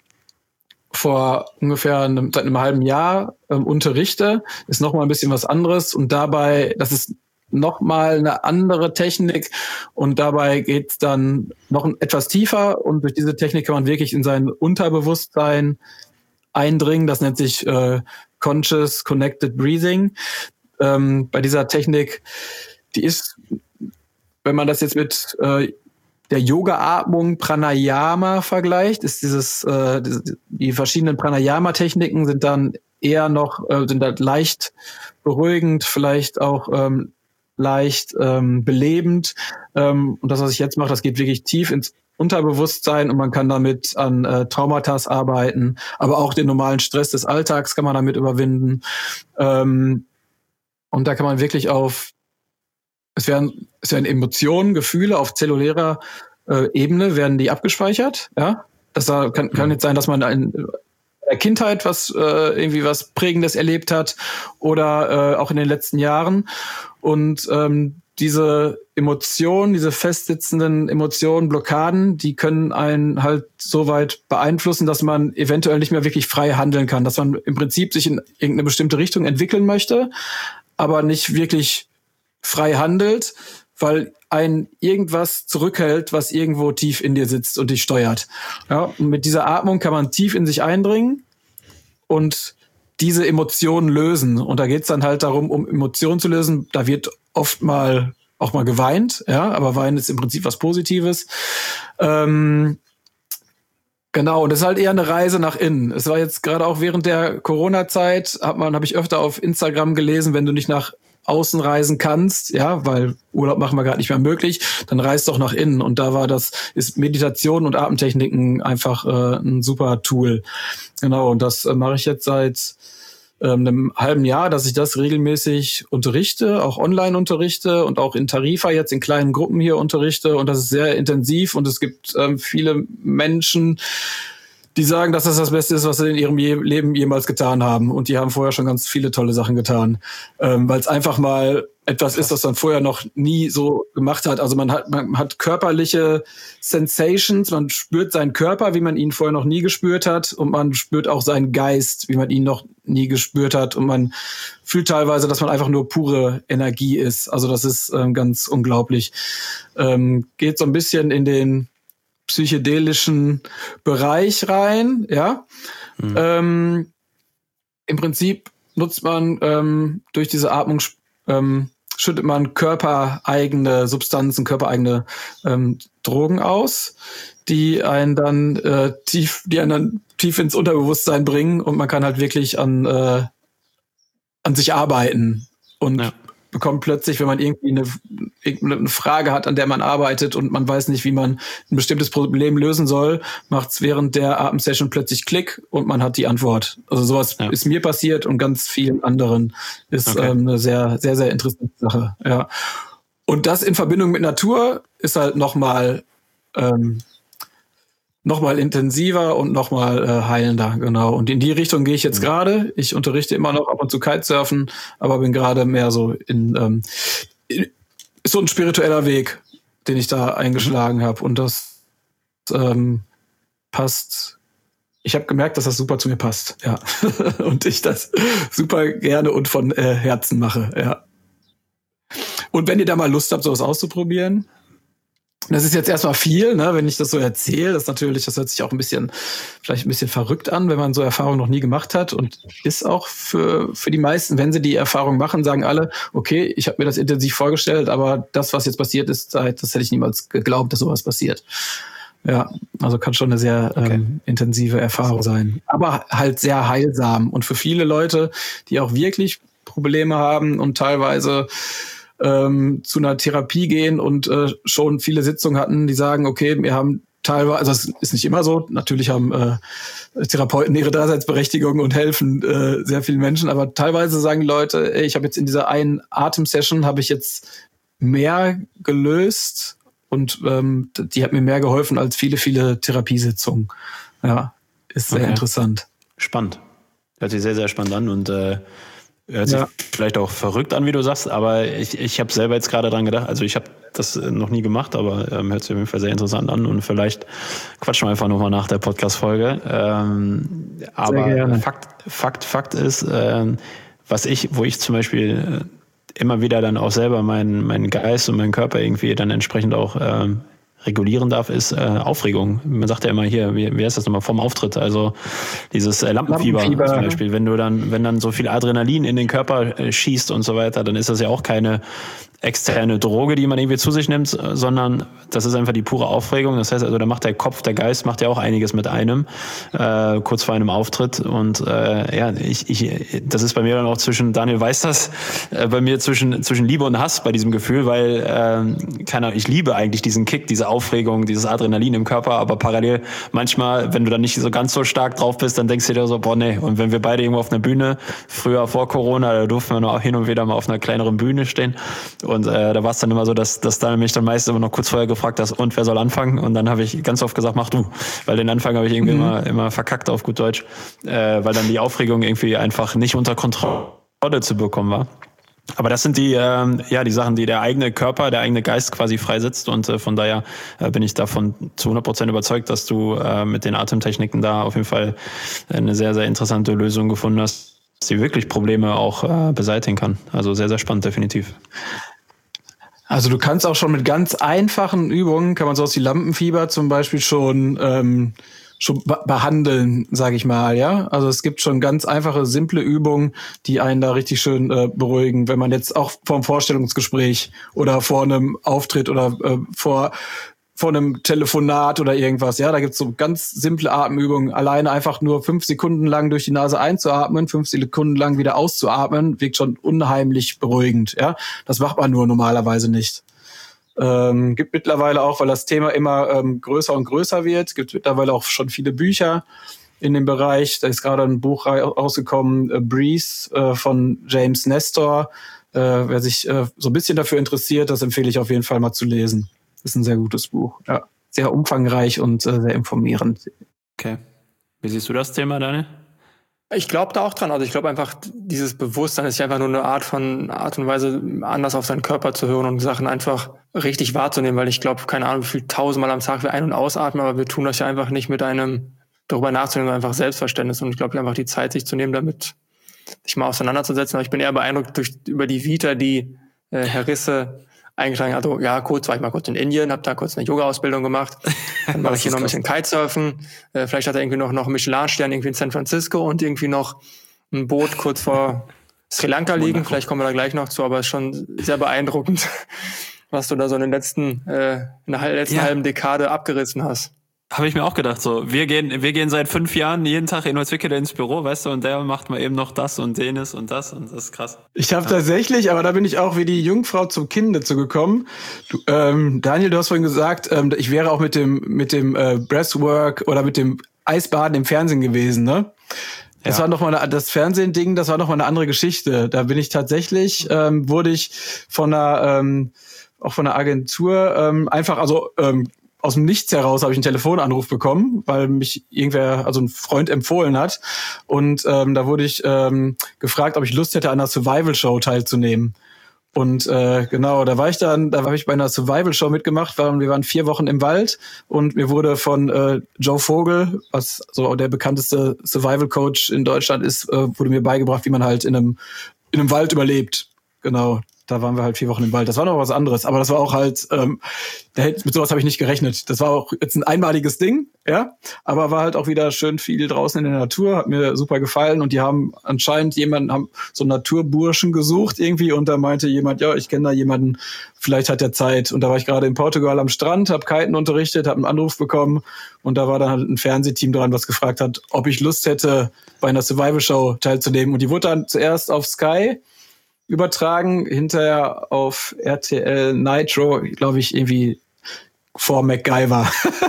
vor ungefähr einem, seit einem halben Jahr ähm, unterrichte, ist noch mal ein bisschen was anderes. Und dabei, das ist noch mal eine andere Technik. Und dabei geht's dann noch etwas tiefer. Und durch diese Technik kann man wirklich in sein Unterbewusstsein eindringen. Das nennt sich äh, Conscious Connected Breathing. Ähm, bei dieser Technik, die ist, wenn man das jetzt mit äh, der Yoga-Atmung Pranayama vergleicht, ist dieses äh, die verschiedenen Pranayama-Techniken sind dann eher noch äh, sind halt leicht beruhigend, vielleicht auch ähm, leicht ähm, belebend. Ähm, und das, was ich jetzt mache, das geht wirklich tief ins Unterbewusstsein und man kann damit an äh, Traumata arbeiten, aber auch den normalen Stress des Alltags kann man damit überwinden. Ähm, und da kann man wirklich auf Es werden, es werden Emotionen, Gefühle auf zellulärer äh, Ebene werden die abgespeichert. Ja, das kann, kann jetzt sein, dass man in der Kindheit was äh, irgendwie was Prägendes erlebt hat oder äh, auch in den letzten Jahren. Und ähm, diese Emotionen, diese festsitzenden Emotionen, Blockaden, die können einen halt so weit beeinflussen, dass man eventuell nicht mehr wirklich frei handeln kann, dass man im Prinzip sich in irgendeine bestimmte Richtung entwickeln möchte, aber nicht wirklich frei handelt, weil ein irgendwas zurückhält, was irgendwo tief in dir sitzt und dich steuert. Ja, und mit dieser Atmung kann man tief in sich eindringen und diese Emotionen lösen. Und da geht's dann halt darum, um Emotionen zu lösen. Da wird oft mal auch mal geweint, ja, aber Weinen ist im Prinzip was Positives. Ähm, Genau, und das ist halt eher eine Reise nach innen. Es war jetzt gerade auch während der Corona-Zeit, hat man, habe ich öfter auf Instagram gelesen, wenn du nicht nach außen reisen kannst, ja, weil Urlaub machen wir gerade nicht mehr möglich, dann reist doch nach innen. Und da war das, ist Meditation und Atemtechniken einfach äh, ein super Tool. Genau, und das äh, mache ich jetzt seit ähm, einem halben Jahr, dass ich das regelmäßig unterrichte, auch online unterrichte und auch in Tarifa jetzt in kleinen Gruppen hier unterrichte. Und das ist sehr intensiv und es gibt ähm, viele Menschen, die sagen, dass das das Beste ist, was sie in ihrem Je- Leben jemals getan haben. Und die haben vorher schon ganz viele tolle Sachen getan. Ähm, weil es einfach mal etwas Krass. ist, was man vorher noch nie so gemacht hat. Also man hat, man hat körperliche Sensations, man spürt seinen Körper, wie man ihn vorher noch nie gespürt hat. Und man spürt auch seinen Geist, wie man ihn noch nie gespürt hat. Und man fühlt teilweise, dass man einfach nur pure Energie ist. Also das ist ähm, ganz unglaublich. Ähm, geht so ein bisschen in den psychedelischen Bereich rein, ja. Mhm. Ähm, im Prinzip nutzt man ähm, durch diese Atmung ähm, schüttet man körpereigene Substanzen, körpereigene ähm, Drogen aus, die einen dann äh, tief, die einen dann tief ins Unterbewusstsein bringen und man kann halt wirklich an äh, an sich arbeiten und ja. bekommt plötzlich, wenn man irgendwie eine, eine Frage hat, an der man arbeitet und man weiß nicht, wie man ein bestimmtes Problem lösen soll, macht es während der Atemsession plötzlich Klick und man hat die Antwort. Also sowas ja. ist mir passiert und ganz vielen anderen. Ist okay. ähm, eine sehr, sehr, sehr interessante Sache. Ja. Und das in Verbindung mit Natur ist halt nochmal ähm, nochmal intensiver und nochmal äh, heilender, genau. Und in die Richtung gehe ich jetzt mhm. gerade. Ich unterrichte immer noch ab und zu Kitesurfen, aber bin gerade mehr so in, ähm, in ist so ein spiritueller Weg, den ich da eingeschlagen mhm. habe. Und das ähm, passt. Ich habe gemerkt, dass das super zu mir passt, ja. Und ich das super gerne und von äh, Herzen mache, ja. Und wenn ihr da mal Lust habt, sowas auszuprobieren, das ist jetzt erstmal viel, ne, wenn ich das so erzähle. Das ist natürlich, das hört sich auch ein bisschen, vielleicht ein bisschen verrückt an, wenn man so Erfahrungen noch nie gemacht hat. Und ist auch für für die meisten, wenn sie die Erfahrung machen, sagen alle, okay, ich habe mir das intensiv vorgestellt, aber das, was jetzt passiert ist, das hätte ich niemals geglaubt, dass sowas passiert. Ja, also kann schon eine sehr okay. ähm, intensive Erfahrung sein. Aber halt sehr heilsam. Und für viele Leute, die auch wirklich Probleme haben und teilweise Ähm, zu einer Therapie gehen und äh, schon viele Sitzungen hatten, die sagen, okay, wir haben teilweise, also es ist nicht immer so, natürlich haben äh, Therapeuten ihre Daseinsberechtigung und helfen äh, sehr vielen Menschen, aber teilweise sagen die Leute, ey, ich habe jetzt in dieser einen Atemsession habe ich jetzt mehr gelöst und ähm, die hat mir mehr geholfen als viele, viele Therapiesitzungen. Ja, ist sehr okay. interessant. Spannend. Hört sich sehr, sehr spannend an und äh hört sich ja. vielleicht auch verrückt an, wie du sagst, aber ich, ich habe selber jetzt gerade dran gedacht, also ich habe das noch nie gemacht, aber ähm, hört sich auf jeden Fall sehr interessant an und vielleicht quatschen wir einfach nochmal nach der Podcast-Folge. Ähm, aber Fakt, Fakt, Fakt ist, ähm, was ich, wo ich zum Beispiel immer wieder dann auch selber meinen meinen Geist und meinen Körper irgendwie dann entsprechend auch ähm, regulieren darf, ist äh, Aufregung. Man sagt ja immer hier, wie, wie heißt das nochmal, vom Auftritt, also dieses äh, Lampenfieber, Lampenfieber zum Beispiel. Wenn du dann, wenn dann so viel Adrenalin in den Körper äh, schießt und so weiter, dann ist das ja auch keine externe Droge, die man irgendwie zu sich nimmt, sondern das ist einfach die pure Aufregung. Das heißt also, da macht der Kopf, der Geist macht ja auch einiges mit einem, äh, kurz vor einem Auftritt. Und äh, ja, ich, ich, das ist bei mir dann auch zwischen, Daniel weiß das, äh, bei mir zwischen zwischen Liebe und Hass bei diesem Gefühl, weil äh, keine Ahnung, ich liebe eigentlich diesen Kick, diese Aufregung, dieses Adrenalin im Körper, aber parallel manchmal, wenn du dann nicht so ganz so stark drauf bist, dann denkst du dir so, boah, nee. Und wenn wir beide irgendwo auf einer Bühne, früher vor Corona, da durften wir nur hin und wieder mal auf einer kleineren Bühne stehen. Und äh, da war es dann immer so, dass, dass Daniel mich dann meistens immer noch kurz vorher gefragt hast, und wer soll anfangen? Und dann habe ich ganz oft gesagt, mach du. Weil den Anfang habe ich irgendwie mhm. immer, immer verkackt auf gut Deutsch, äh, weil dann die Aufregung irgendwie einfach nicht unter Kontrolle zu bekommen war. Aber das sind die, ähm, ja, die Sachen, die der eigene Körper, der eigene Geist quasi freisetzt. Und äh, von daher äh, bin ich davon zu hundert Prozent überzeugt, dass du äh, mit den Atemtechniken da auf jeden Fall eine sehr, sehr interessante Lösung gefunden hast, die wirklich Probleme auch äh, beseitigen kann. Also sehr, sehr spannend, definitiv. Also du kannst auch schon mit ganz einfachen Übungen, kann man so aus wie Lampenfieber zum Beispiel schon ähm, schon behandeln, sage ich mal, ja. Also es gibt schon ganz einfache, simple Übungen, die einen da richtig schön äh, beruhigen, wenn man jetzt auch vor einem Vorstellungsgespräch oder vor einem Auftritt oder äh, vor vor einem Telefonat oder irgendwas, ja, da gibt's so ganz simple Atemübungen. Alleine einfach nur fünf Sekunden lang durch die Nase einzuatmen, fünf Sekunden lang wieder auszuatmen, wirkt schon unheimlich beruhigend, ja. Das macht man nur normalerweise nicht. Ähm, gibt mittlerweile auch, weil das Thema immer ähm, größer und größer wird, gibt mittlerweile auch schon viele Bücher in dem Bereich. Da ist gerade ein Buch rausgekommen, äh, Breathe äh, von James Nestor. Äh, wer sich äh, so ein bisschen dafür interessiert, das empfehle ich auf jeden Fall mal zu lesen. Ist ein sehr gutes Buch. Ja, sehr umfangreich und äh, sehr informierend. Okay. Wie siehst du das Thema, Daniel? Ich glaube da auch dran. Also ich glaube einfach, dieses Bewusstsein ist ja einfach nur eine Art von Art und Weise, anders auf seinen Körper zu hören und Sachen einfach richtig wahrzunehmen, weil ich glaube, keine Ahnung, wie viel tausendmal am Tag wir ein- und ausatmen, aber wir tun das ja einfach nicht mit einem darüber nachzudenken, einfach Selbstverständnis. Und ich glaube, einfach die Zeit, sich zu nehmen, damit sich mal auseinanderzusetzen. Aber ich bin eher beeindruckt durch über die Vita, die äh, Herr Risse eingetragen hat. Also, ja, kurz war ich mal kurz in Indien, habe da kurz eine Yoga-Ausbildung gemacht. Dann mache ich hier noch ein bisschen Kitesurfen. Äh, vielleicht hat er irgendwie noch noch einen Michelin-Stern irgendwie in San Francisco und irgendwie noch ein Boot kurz vor Sri Lanka liegen. Wunderbar. Vielleicht kommen wir da gleich noch zu, aber es ist schon sehr beeindruckend, was du da so in den letzten, äh, in der letzten ja. halben Dekade abgerissen hast. Habe ich mir auch gedacht, so, wir gehen, wir gehen seit fünf Jahren jeden Tag in Holzwickede ins Büro, weißt du, und der macht mal eben noch das und jenes und das und das ist krass. Ich habe ja. tatsächlich, aber da bin ich auch wie die Jungfrau zum Kind dazu gekommen. Du, ähm, Daniel, du hast vorhin gesagt, ähm, ich wäre auch mit dem, mit dem äh, Breathwork oder mit dem Eisbaden im Fernsehen gewesen, ne? Das ja. war noch mal eine, das Fernsehen-Ding, das war noch mal eine andere Geschichte. Da bin ich tatsächlich, ähm, wurde ich von einer, ähm, auch von einer Agentur ähm, einfach, also ähm, aus dem Nichts heraus habe ich einen Telefonanruf bekommen, weil mich irgendwer, also ein Freund empfohlen hat. Und ähm, da wurde ich ähm, gefragt, ob ich Lust hätte, an einer Survival-Show teilzunehmen. Und äh, genau, da war ich dann, da habe ich bei einer Survival-Show mitgemacht. Waren, wir waren vier Wochen im Wald und mir wurde von äh, Joe Vogel, was so der bekannteste Survival-Coach in Deutschland ist, äh, wurde mir beigebracht, wie man halt in einem in einem Wald überlebt. Genau. Da waren wir halt vier Wochen im Wald. Das war noch was anderes, aber das war auch halt, ähm, mit sowas habe ich nicht gerechnet. Das war auch jetzt ein einmaliges Ding, ja, aber war halt auch wieder schön viel draußen in der Natur, hat mir super gefallen und die haben anscheinend jemanden, haben so einen Naturburschen gesucht irgendwie und da meinte jemand, ja, ich kenne da jemanden, vielleicht hat der Zeit. Und da war ich gerade in Portugal am Strand, habe Kiten unterrichtet, habe einen Anruf bekommen und da war dann halt ein Fernsehteam dran, was gefragt hat, ob ich Lust hätte, bei einer Survival-Show teilzunehmen. Und die wurde dann zuerst auf Sky übertragen, hinterher auf R T L Nitro, glaube ich, irgendwie vor MacGyver.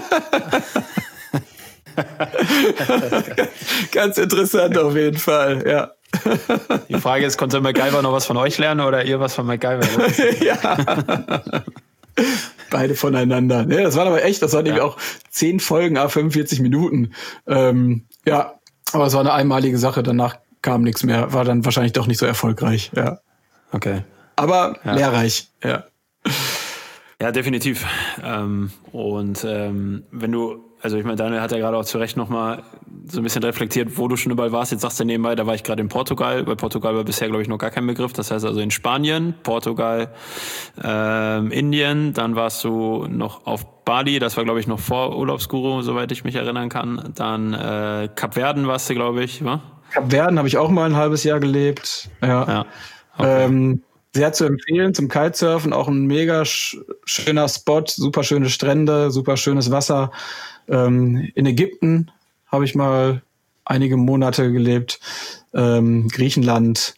Ganz interessant auf jeden Fall, ja. Die Frage ist, konnte MacGyver noch was von euch lernen oder ihr was von MacGyver? Ja. Beide voneinander. Ja, das waren aber echt, das waren ja. irgendwie auch zehn Folgen, à fünfundvierzig Minuten. Ähm, ja, aber es war eine einmalige Sache, danach kam nichts mehr, war dann wahrscheinlich doch nicht so erfolgreich, ja. Okay. Aber ja. lehrreich, ja. Ja, definitiv. Ähm, und ähm, wenn du, also ich meine, Daniel hat ja gerade auch zu Recht nochmal so ein bisschen reflektiert, wo du schon überall warst. Jetzt sagst du nebenbei, da war ich gerade in Portugal. Bei Portugal war bisher, glaube ich, noch gar kein Begriff. Das heißt also in Spanien, Portugal, ähm, Indien. Dann warst du noch auf Bali. Das war, glaube ich, noch vor Urlaubsguru, soweit ich mich erinnern kann. Dann äh, Kapverden warst du, glaube ich, wa? Kapverden habe ich auch mal ein halbes Jahr gelebt. Ja. ja. Okay. Ähm, sehr zu empfehlen zum Kitesurfen, auch ein mega sch- schöner Spot, super schöne Strände, super schönes Wasser. Ähm, in Ägypten habe ich mal einige Monate gelebt, ähm, Griechenland,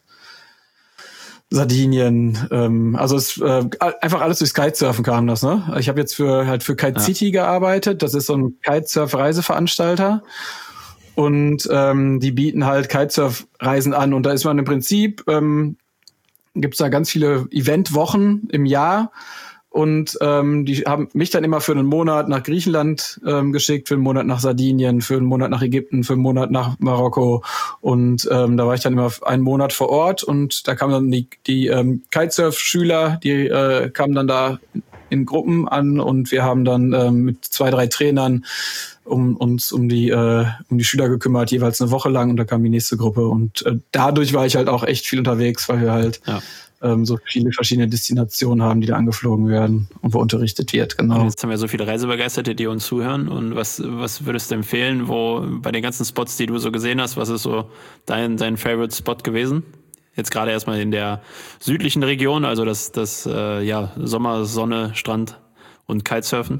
Sardinien, ähm, also es äh, einfach alles durchs Kitesurfen kam das, ne? Ich habe jetzt für halt für Kite ja. City gearbeitet, das ist so ein Kitesurf-Reiseveranstalter. Und ähm, die bieten halt Kitesurf-Reisen an und da ist man im Prinzip ähm, gibt's da ganz viele Eventwochen im Jahr und ähm, die haben mich dann immer für einen Monat nach Griechenland ähm, geschickt, für einen Monat nach Sardinien, für einen Monat nach Ägypten, für einen Monat nach Marokko und ähm, da war ich dann immer einen Monat vor Ort und da kamen dann die, die ähm, Kitesurf-Schüler, die äh, kamen dann da in Gruppen an und wir haben dann ähm, mit zwei, drei Trainern um uns um die äh, um die Schüler gekümmert, jeweils eine Woche lang und da kam die nächste Gruppe und äh, dadurch war ich halt auch echt viel unterwegs, weil wir halt ja. ähm, so viele verschiedene Destinationen haben, die da angeflogen werden und wo unterrichtet wird, genau. Und jetzt haben wir so viele Reisebegeisterte, die uns zuhören und was was würdest du empfehlen, wo bei den ganzen Spots, die du so gesehen hast, was ist so dein dein Favorite Spot gewesen? Jetzt gerade erstmal in der südlichen Region, also das das äh, ja Sommer, Sonne, Strand und Kitesurfen.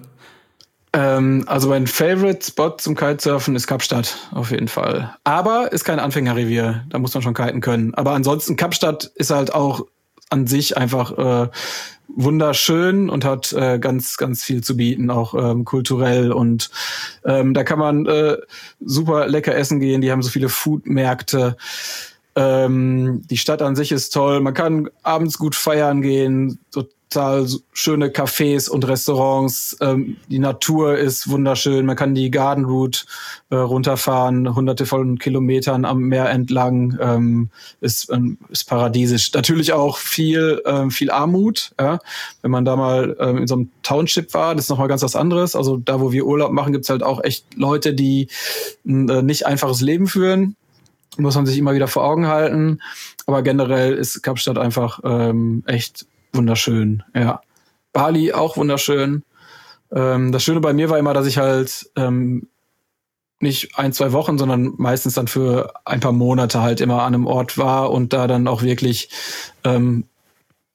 Also mein Favorite-Spot zum Kitesurfen ist Kapstadt, auf jeden Fall. Aber ist kein Anfängerrevier, da muss man schon kiten können. Aber ansonsten, Kapstadt ist halt auch an sich einfach äh, wunderschön und hat äh, ganz, ganz viel zu bieten, auch ähm, kulturell. Und ähm, da kann man äh, super lecker essen gehen, die haben so viele Foodmärkte. Ähm, die Stadt an sich ist toll, man kann abends gut feiern gehen, total schöne Cafés und Restaurants, ähm, die Natur ist wunderschön, man kann die Garden Route äh, runterfahren, hunderte von Kilometern am Meer entlang, ähm, ist, ähm, ist paradiesisch. Natürlich auch viel ähm, viel Armut, ja? Wenn man da mal ähm, in so einem Township war, das ist nochmal ganz was anderes, also da, wo wir Urlaub machen, gibt's halt auch echt Leute, die ein äh, nicht einfaches Leben führen. Muss man sich immer wieder vor Augen halten. Aber generell ist Kapstadt einfach ähm, echt wunderschön. Ja, Bali auch wunderschön. Ähm, das Schöne bei mir war immer, dass ich halt ähm, nicht ein, zwei Wochen, sondern meistens dann für ein paar Monate halt immer an einem Ort war und da dann auch wirklich ähm,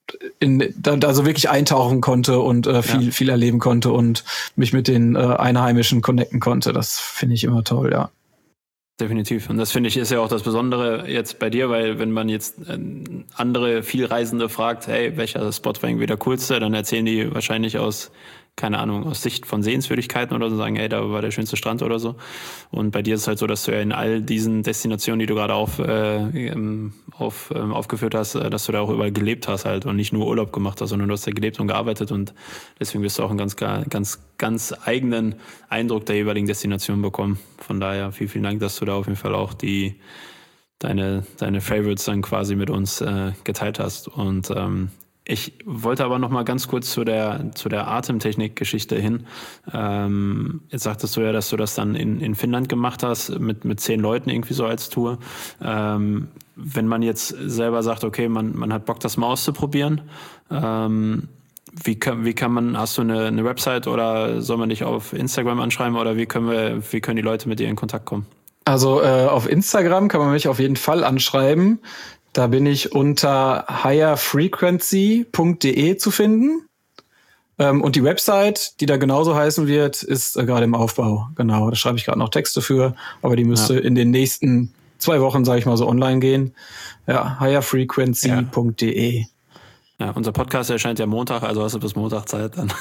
in, da, da so wirklich eintauchen konnte und äh, viel, ja. viel erleben konnte und mich mit den äh, Einheimischen connecten konnte. Das finde ich immer toll, ja. Definitiv. Und das finde ich ist ja auch das Besondere jetzt bei dir, weil wenn man jetzt äh, andere Vielreisende fragt, hey, welcher Spot war irgendwie der coolste, dann erzählen die wahrscheinlich aus, keine Ahnung, aus Sicht von Sehenswürdigkeiten oder so, sagen, hey, da war der schönste Strand oder so. Und bei dir ist es halt so, dass du ja in all diesen Destinationen, die du gerade auf, äh, auf, ähm, aufgeführt hast, äh, dass du da auch überall gelebt hast halt und nicht nur Urlaub gemacht hast, sondern du hast ja gelebt und gearbeitet und deswegen wirst du auch einen ganz, ganz, ganz eigenen Eindruck der jeweiligen Destination bekommen. Von daher vielen, vielen Dank, dass du da auf jeden Fall auch die deine, deine Favorites dann quasi mit uns äh, geteilt hast. Und ähm, ich wollte aber noch mal ganz kurz zu der zu der Atemtechnik-Geschichte hin. Ähm, jetzt sagtest du ja, dass du das dann in, in Finnland gemacht hast mit mit zehn Leuten irgendwie so als Tour. Ähm, wenn man jetzt selber sagt, okay, man man hat Bock, das mal auszuprobieren, ähm, wie kann wie kann man? Hast du eine, eine Website oder soll man dich auf Instagram anschreiben oder wie können wir wie können die Leute mit dir in Kontakt kommen? Also äh, auf Instagram kann man mich auf jeden Fall anschreiben. Da bin ich unter higher frequency punkt de zu finden. Ähm, und die Website, die da genauso heißen wird, ist äh, gerade im Aufbau. Genau, da schreibe ich gerade noch Texte für, aber die müsste ja. in den nächsten zwei Wochen, sage ich mal so, online gehen. Ja, higher frequency punkt de. Ja. ja, unser Podcast erscheint ja Montag, also hast du bis Montag Zeit dann.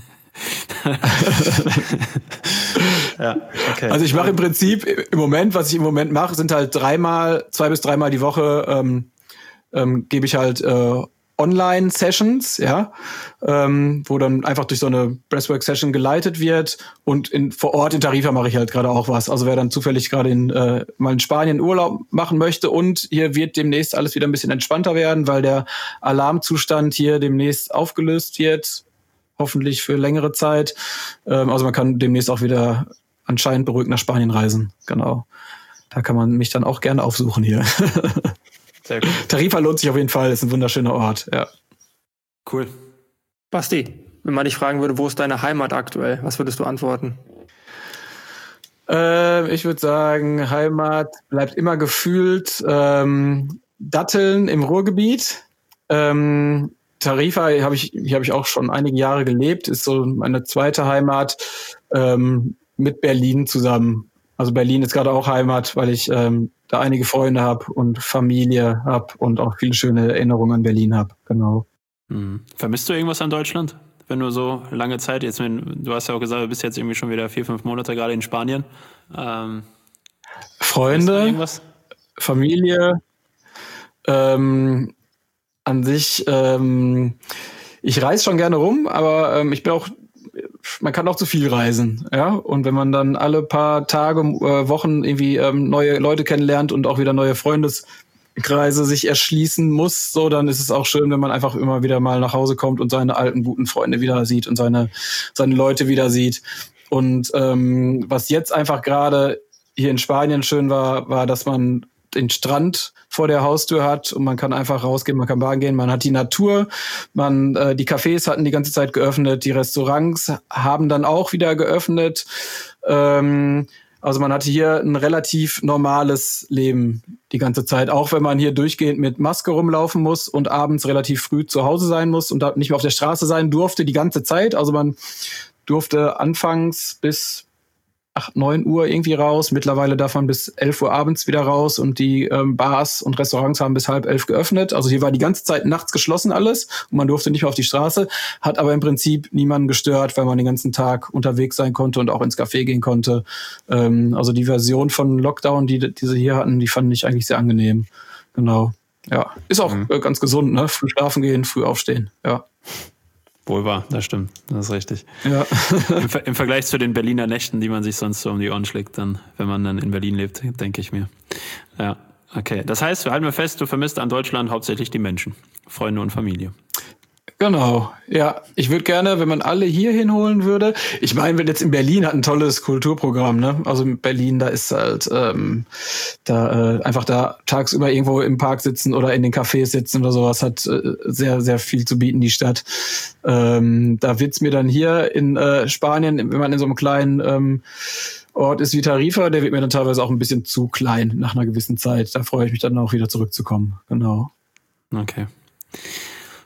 ja, okay. Also ich mache im Prinzip im Moment, was ich im Moment mache, sind halt dreimal, zwei bis dreimal die Woche ähm, ähm, gebe ich halt äh, Online-Sessions, ja, ähm, wo dann einfach durch so eine Breathwork-Session geleitet wird und in, vor Ort in Tarifa mache ich halt gerade auch was. Also wer dann zufällig gerade in äh, mal in Spanien Urlaub machen möchte und hier wird demnächst alles wieder ein bisschen entspannter werden, weil der Alarmzustand hier demnächst aufgelöst wird, hoffentlich für längere Zeit. Ähm, also man kann demnächst auch wieder anscheinend beruhigt nach Spanien reisen, genau. Da kann man mich dann auch gerne aufsuchen hier. Sehr gut. Tarifa lohnt sich auf jeden Fall, ist ein wunderschöner Ort, ja. Cool. Basti, wenn man dich fragen würde, wo ist deine Heimat aktuell, was würdest du antworten? Äh, ich würde sagen, Heimat bleibt immer gefühlt ähm, Datteln im Ruhrgebiet. Ähm, Tarifa habe ich, hier habe ich auch schon einige Jahre gelebt, ist so meine zweite Heimat ähm, mit Berlin zusammen. Also Berlin ist gerade auch Heimat, weil ich ähm, da einige Freunde habe und Familie habe und auch viele schöne Erinnerungen an Berlin habe. Genau. Hm. Vermisst du irgendwas an Deutschland, wenn du so lange Zeit jetzt, wenn, du hast ja auch gesagt, du bist jetzt irgendwie schon wieder vier, fünf Monate gerade in Spanien. Ähm, Freunde, Familie, ähm, an sich, ähm, ich reise schon gerne rum, aber ähm, ich bin auch man kann auch zu viel reisen, ja. Und wenn man dann alle paar Tage, äh, Wochen irgendwie ähm, neue Leute kennenlernt und auch wieder neue Freundeskreise sich erschließen muss, so, dann ist es auch schön, wenn man einfach immer wieder mal nach Hause kommt und seine alten guten Freunde wieder sieht und seine seine Leute wieder sieht. Und ähm, was jetzt einfach gerade hier in Spanien schön war, war, dass man den Strand vor der Haustür hat und man kann einfach rausgehen, man kann baden gehen, man hat die Natur, man äh, die Cafés hatten die ganze Zeit geöffnet, die Restaurants haben dann auch wieder geöffnet. Ähm, also man hatte hier ein relativ normales Leben die ganze Zeit, auch wenn man hier durchgehend mit Maske rumlaufen muss und abends relativ früh zu Hause sein muss und da nicht mehr auf der Straße sein durfte die ganze Zeit. Also man durfte anfangs bis acht, neun Uhr irgendwie raus. Mittlerweile darf man bis elf Uhr abends wieder raus und die ähm, Bars und Restaurants haben bis halb elf geöffnet. Also hier war die ganze Zeit nachts geschlossen alles und man durfte nicht mehr auf die Straße, hat aber im Prinzip niemanden gestört, weil man den ganzen Tag unterwegs sein konnte und auch ins Café gehen konnte. Ähm, also die Version von Lockdown, die, die sie hier hatten, die fand ich eigentlich sehr angenehm. Genau. Ja, ist auch mhm. äh, ganz gesund, ne? Früh schlafen gehen, früh aufstehen, ja. Wohl wahr, das stimmt, das ist richtig. Ja. Im, Ver- Im Vergleich zu den Berliner Nächten, die man sich sonst so um die Ohren schlägt, dann, wenn man dann in Berlin lebt, denke ich mir. Ja, okay. Das heißt, wir halten wir fest, du vermisst an Deutschland hauptsächlich die Menschen, Freunde und Familie. Genau, ja. Ich würde gerne, wenn man alle hier hinholen würde. Ich meine, wenn jetzt in Berlin hat ein tolles Kulturprogramm, ne? Also in Berlin, da ist halt ähm, da äh, einfach da tagsüber irgendwo im Park sitzen oder in den Cafés sitzen oder sowas, hat äh, sehr, sehr viel zu bieten, die Stadt. Ähm, da wird's mir dann hier in äh, Spanien, wenn man in so einem kleinen ähm, Ort ist wie Tarifa, der wird mir dann teilweise auch ein bisschen zu klein nach einer gewissen Zeit. Da freue ich mich dann auch wieder zurückzukommen. Genau. Okay.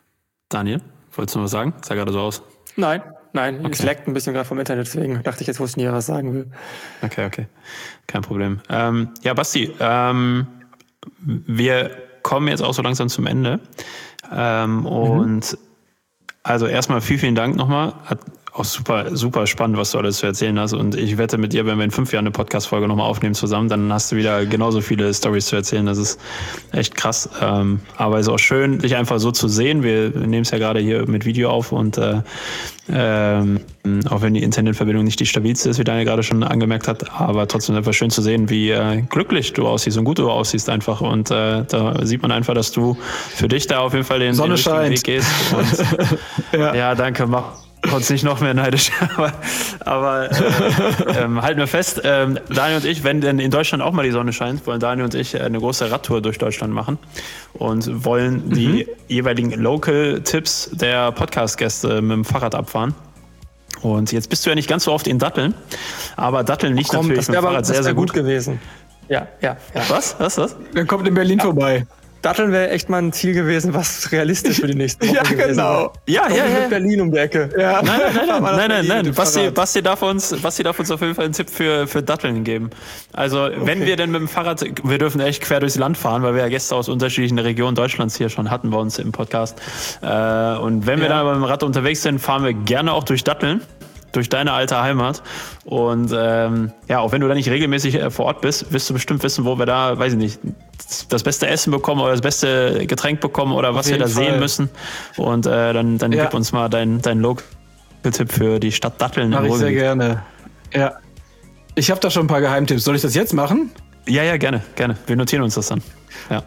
Daniel, wolltest du noch was sagen? Sah gerade so aus. Nein, nein, okay. Es leckt ein bisschen gerade vom Internet, deswegen dachte ich, jetzt wusste ich nicht, was ich sagen will. Okay, okay. Kein Problem. Ähm, ja, Basti, ähm, wir kommen jetzt auch so langsam zum Ende. Ähm, und mhm. also erstmal vielen, vielen Dank nochmal. Hat auch super, super spannend, was du alles zu erzählen hast. Und ich wette mit dir, wenn wir in fünf Jahren eine Podcast-Folge nochmal aufnehmen zusammen, dann hast du wieder genauso viele Storys zu erzählen. Das ist echt krass. Ähm, aber es ist auch schön, dich einfach so zu sehen. Wir nehmen es ja gerade hier mit Video auf und äh, ähm, auch wenn die Internetverbindung nicht die stabilste ist, wie Daniel gerade schon angemerkt hat, aber trotzdem einfach schön zu sehen, wie äh, glücklich du aussiehst und gut du aussiehst einfach. Und äh, da sieht man einfach, dass du für dich da auf jeden Fall den, Sonne den richtigen scheint. Weg gehst. Und, ja. ja, danke, mach uns nicht noch mehr neidisch, aber, aber äh, ähm, halten wir fest, ähm, Daniel und ich, wenn denn in Deutschland auch mal die Sonne scheint, wollen Daniel und ich eine große Radtour durch Deutschland machen und wollen mhm. die jeweiligen Local-Tipps der Podcast-Gäste mit dem Fahrrad abfahren. Und jetzt bist du ja nicht ganz so oft in Datteln, aber Datteln liegt Komm, natürlich mit dem Fahrrad sehr, sehr gut. gut gewesen. Ja, ja, ja. Was? Was? Was? Dann kommt in Berlin ja. vorbei. Datteln wäre echt mal ein Ziel gewesen, was realistisch für die nächsten Wochen ja, gewesen genau. wäre. Ja, ja, ja. Mit Berlin um die Ecke. Ja. Nein, nein, nein, nein, nein, nein, nein. Basti, Basti, darf uns, Basti darf uns auf jeden Fall einen Tipp für, für Datteln geben. Also, okay. wenn wir denn mit dem Fahrrad, wir dürfen echt quer durchs Land fahren, weil wir ja Gäste aus unterschiedlichen Regionen Deutschlands hier schon hatten bei uns im Podcast. Äh, und wenn wir ja. dann aber mit dem Rad unterwegs sind, fahren wir gerne auch durch Datteln. Durch deine alte Heimat. Und ähm, ja, auch wenn du da nicht regelmäßig äh, vor Ort bist, wirst du bestimmt wissen, wo wir da, weiß ich nicht, das beste Essen bekommen oder das beste Getränk bekommen oder was wir da Fall. sehen müssen. Und äh, dann, dann ja. gib uns mal deinen dein Local-Tipp für die Stadt Datteln. Mach ich sehr gerne. Ja. Ich habe da schon ein paar Geheimtipps. Soll ich das jetzt machen? Ja, ja, gerne, gerne. Wir notieren uns das dann. Ja.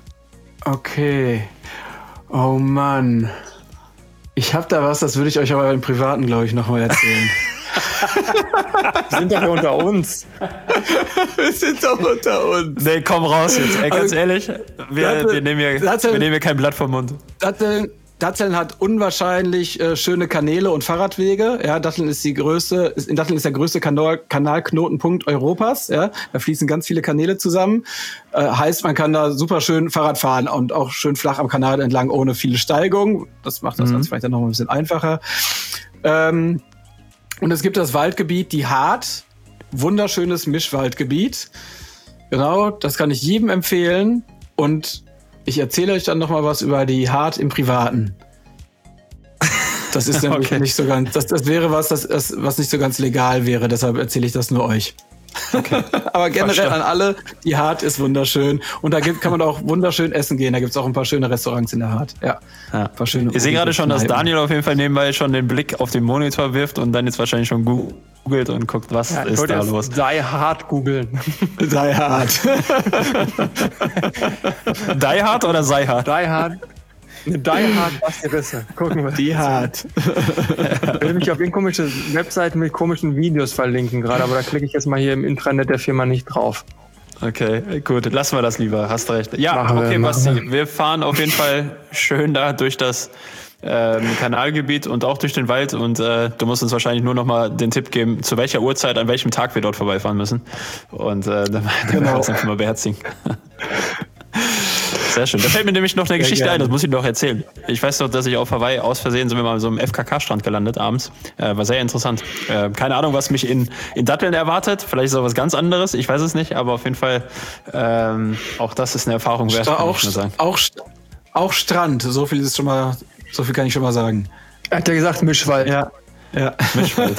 Okay. Oh Mann. Ich hab da was, das würde ich euch aber im Privaten, glaube ich, nochmal erzählen. Wir sind doch hier unter uns. Wir sind doch unter uns. Nee, komm raus jetzt. Ey, ganz also, ehrlich, wir, Datteln, wir, nehmen hier, Datteln, wir nehmen hier kein Blatt vom Mund. Datteln, Datteln hat unwahrscheinlich äh, schöne Kanäle und Fahrradwege. Ja, Datteln ist die größte, ist, in Datteln ist der größte Kanal, Kanalknotenpunkt Europas. Ja, da fließen ganz viele Kanäle zusammen. Äh, heißt, man kann da super schön Fahrrad fahren und auch schön flach am Kanal entlang ohne viele Steigung. Das macht das mhm. Ganze vielleicht dann noch ein bisschen einfacher. Ähm, und es gibt das Waldgebiet Die Hart. Wunderschönes Mischwaldgebiet. Genau, das kann ich jedem empfehlen. Und ich erzähle euch dann noch mal was über die Hart im Privaten. Das ist nämlich okay. nicht so ganz, das, das wäre was, das, das, was nicht so ganz legal wäre, deshalb erzähle ich das nur euch. Okay. Aber generell Verstand. An alle, die Hart ist wunderschön. Und da gibt, kann man auch wunderschön essen gehen. Da gibt es auch ein paar schöne Restaurants in der Hart. Ja, ja. Paar schöne ich sehe gerade schon, dass Daniel auf jeden Fall nebenbei schon den Blick auf den Monitor wirft und dann jetzt wahrscheinlich schon googelt und guckt, was ja, ist da los. Die Hart googeln. Die Hart. Die Hart oder sei hart? Die Hart. Eine Die Hard Basti Risse. Gucken wir. Die Hard. Ich will mich auf irgendeine komische Webseiten mit komischen Videos verlinken gerade, aber da klicke ich jetzt mal hier im Intranet der Firma nicht drauf. Okay, gut, lassen wir das lieber, hast recht. Ja, machen okay, wir, Basti, wir. wir fahren auf jeden Fall schön da durch das ähm, Kanalgebiet und auch durch den Wald und äh, du musst uns wahrscheinlich nur noch mal den Tipp geben, zu welcher Uhrzeit, an welchem Tag wir dort vorbeifahren müssen. Und äh, dann genau. werden wir uns einfach mal beherzigen. Sehr schön. Da fällt mir nämlich noch eine Geschichte ein, das muss ich noch erzählen. Ich weiß doch, dass ich auf Hawaii aus Versehen sind wir mal so im F K K-Strand gelandet abends. Äh, war sehr interessant. Äh, keine Ahnung, was mich in, in Datteln erwartet. Vielleicht ist es auch was ganz anderes. Ich weiß es nicht, aber auf jeden Fall ähm, auch das ist eine Erfahrung wert. Sta- auch, sagen. Auch, auch Strand. So viel ist schon mal, so viel kann ich schon mal sagen. Er hat ja gesagt Mischwald. Ja. Ja. Mischwald.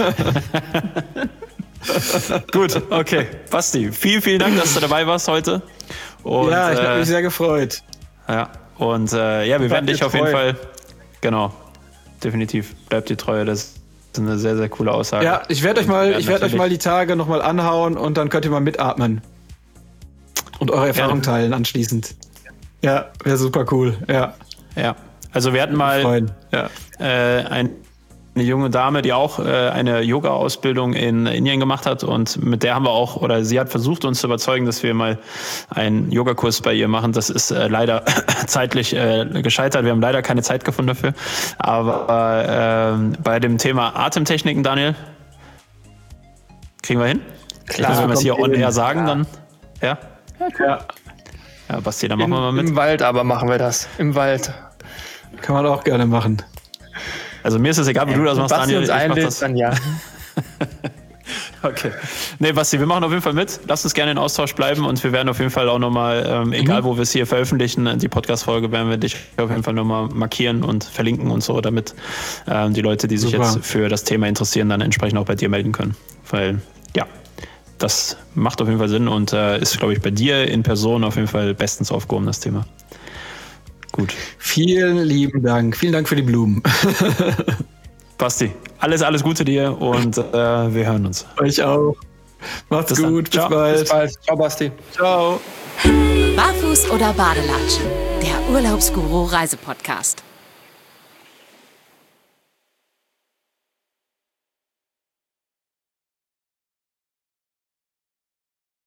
Gut, okay. Basti, vielen, vielen Dank, dass du dabei warst heute. Und, ja, ich habe äh, mich sehr gefreut. Ja, und äh, ja, wir werden dich auf jeden Fall, genau, definitiv, bleibt dir treu, das ist eine sehr, sehr coole Aussage. Ja, ich werde euch mal, ich werde euch mal die Tage nochmal anhauen und dann könnt ihr mal mitatmen. Und eure Erfahrung ja. teilen anschließend. Ja, wäre super cool, ja. Ja, also wir hatten mal ja. äh, ein eine junge Dame, die auch äh, eine Yoga-Ausbildung in Indien gemacht hat und mit der haben wir auch, oder sie hat versucht uns zu überzeugen, dass wir mal einen Yogakurs bei ihr machen. Das ist äh, leider zeitlich äh, gescheitert. Wir haben leider keine Zeit gefunden dafür. Aber äh, bei dem Thema Atemtechniken, Daniel, kriegen wir hin? Klar. Wenn wir es hier on air sagen, ja. dann ja? Ja, cool. ja. Ja, Basti, dann machen Im, wir mal mit. Im Wald aber machen wir das. Im Wald. Kann man auch gerne machen. Also mir ist es egal, wie ja, du das machst, Daniel. Uns ich mach das. Dann ja. Okay. Nee, Basti, wir machen auf jeden Fall mit. Lass uns gerne in Austausch bleiben und wir werden auf jeden Fall auch nochmal, ähm, egal mhm. wo wir es hier veröffentlichen, die Podcast-Folge werden wir dich auf jeden Fall nochmal markieren und verlinken und so, damit ähm, die Leute, die sich Super. jetzt für das Thema interessieren, dann entsprechend auch bei dir melden können. Weil, ja, das macht auf jeden Fall Sinn und äh, ist, glaube ich, bei dir in Person auf jeden Fall bestens aufgehoben, das Thema. Gut. Vielen lieben Dank. Vielen Dank für die Blumen. Basti, alles, alles Gute dir und äh, wir hören uns. Euch auch. Macht's bis gut. Bis bald. Bis bald. Ciao, Basti. Ciao. Barfuß oder Badelatschen? Der Urlaubsguru Reisepodcast.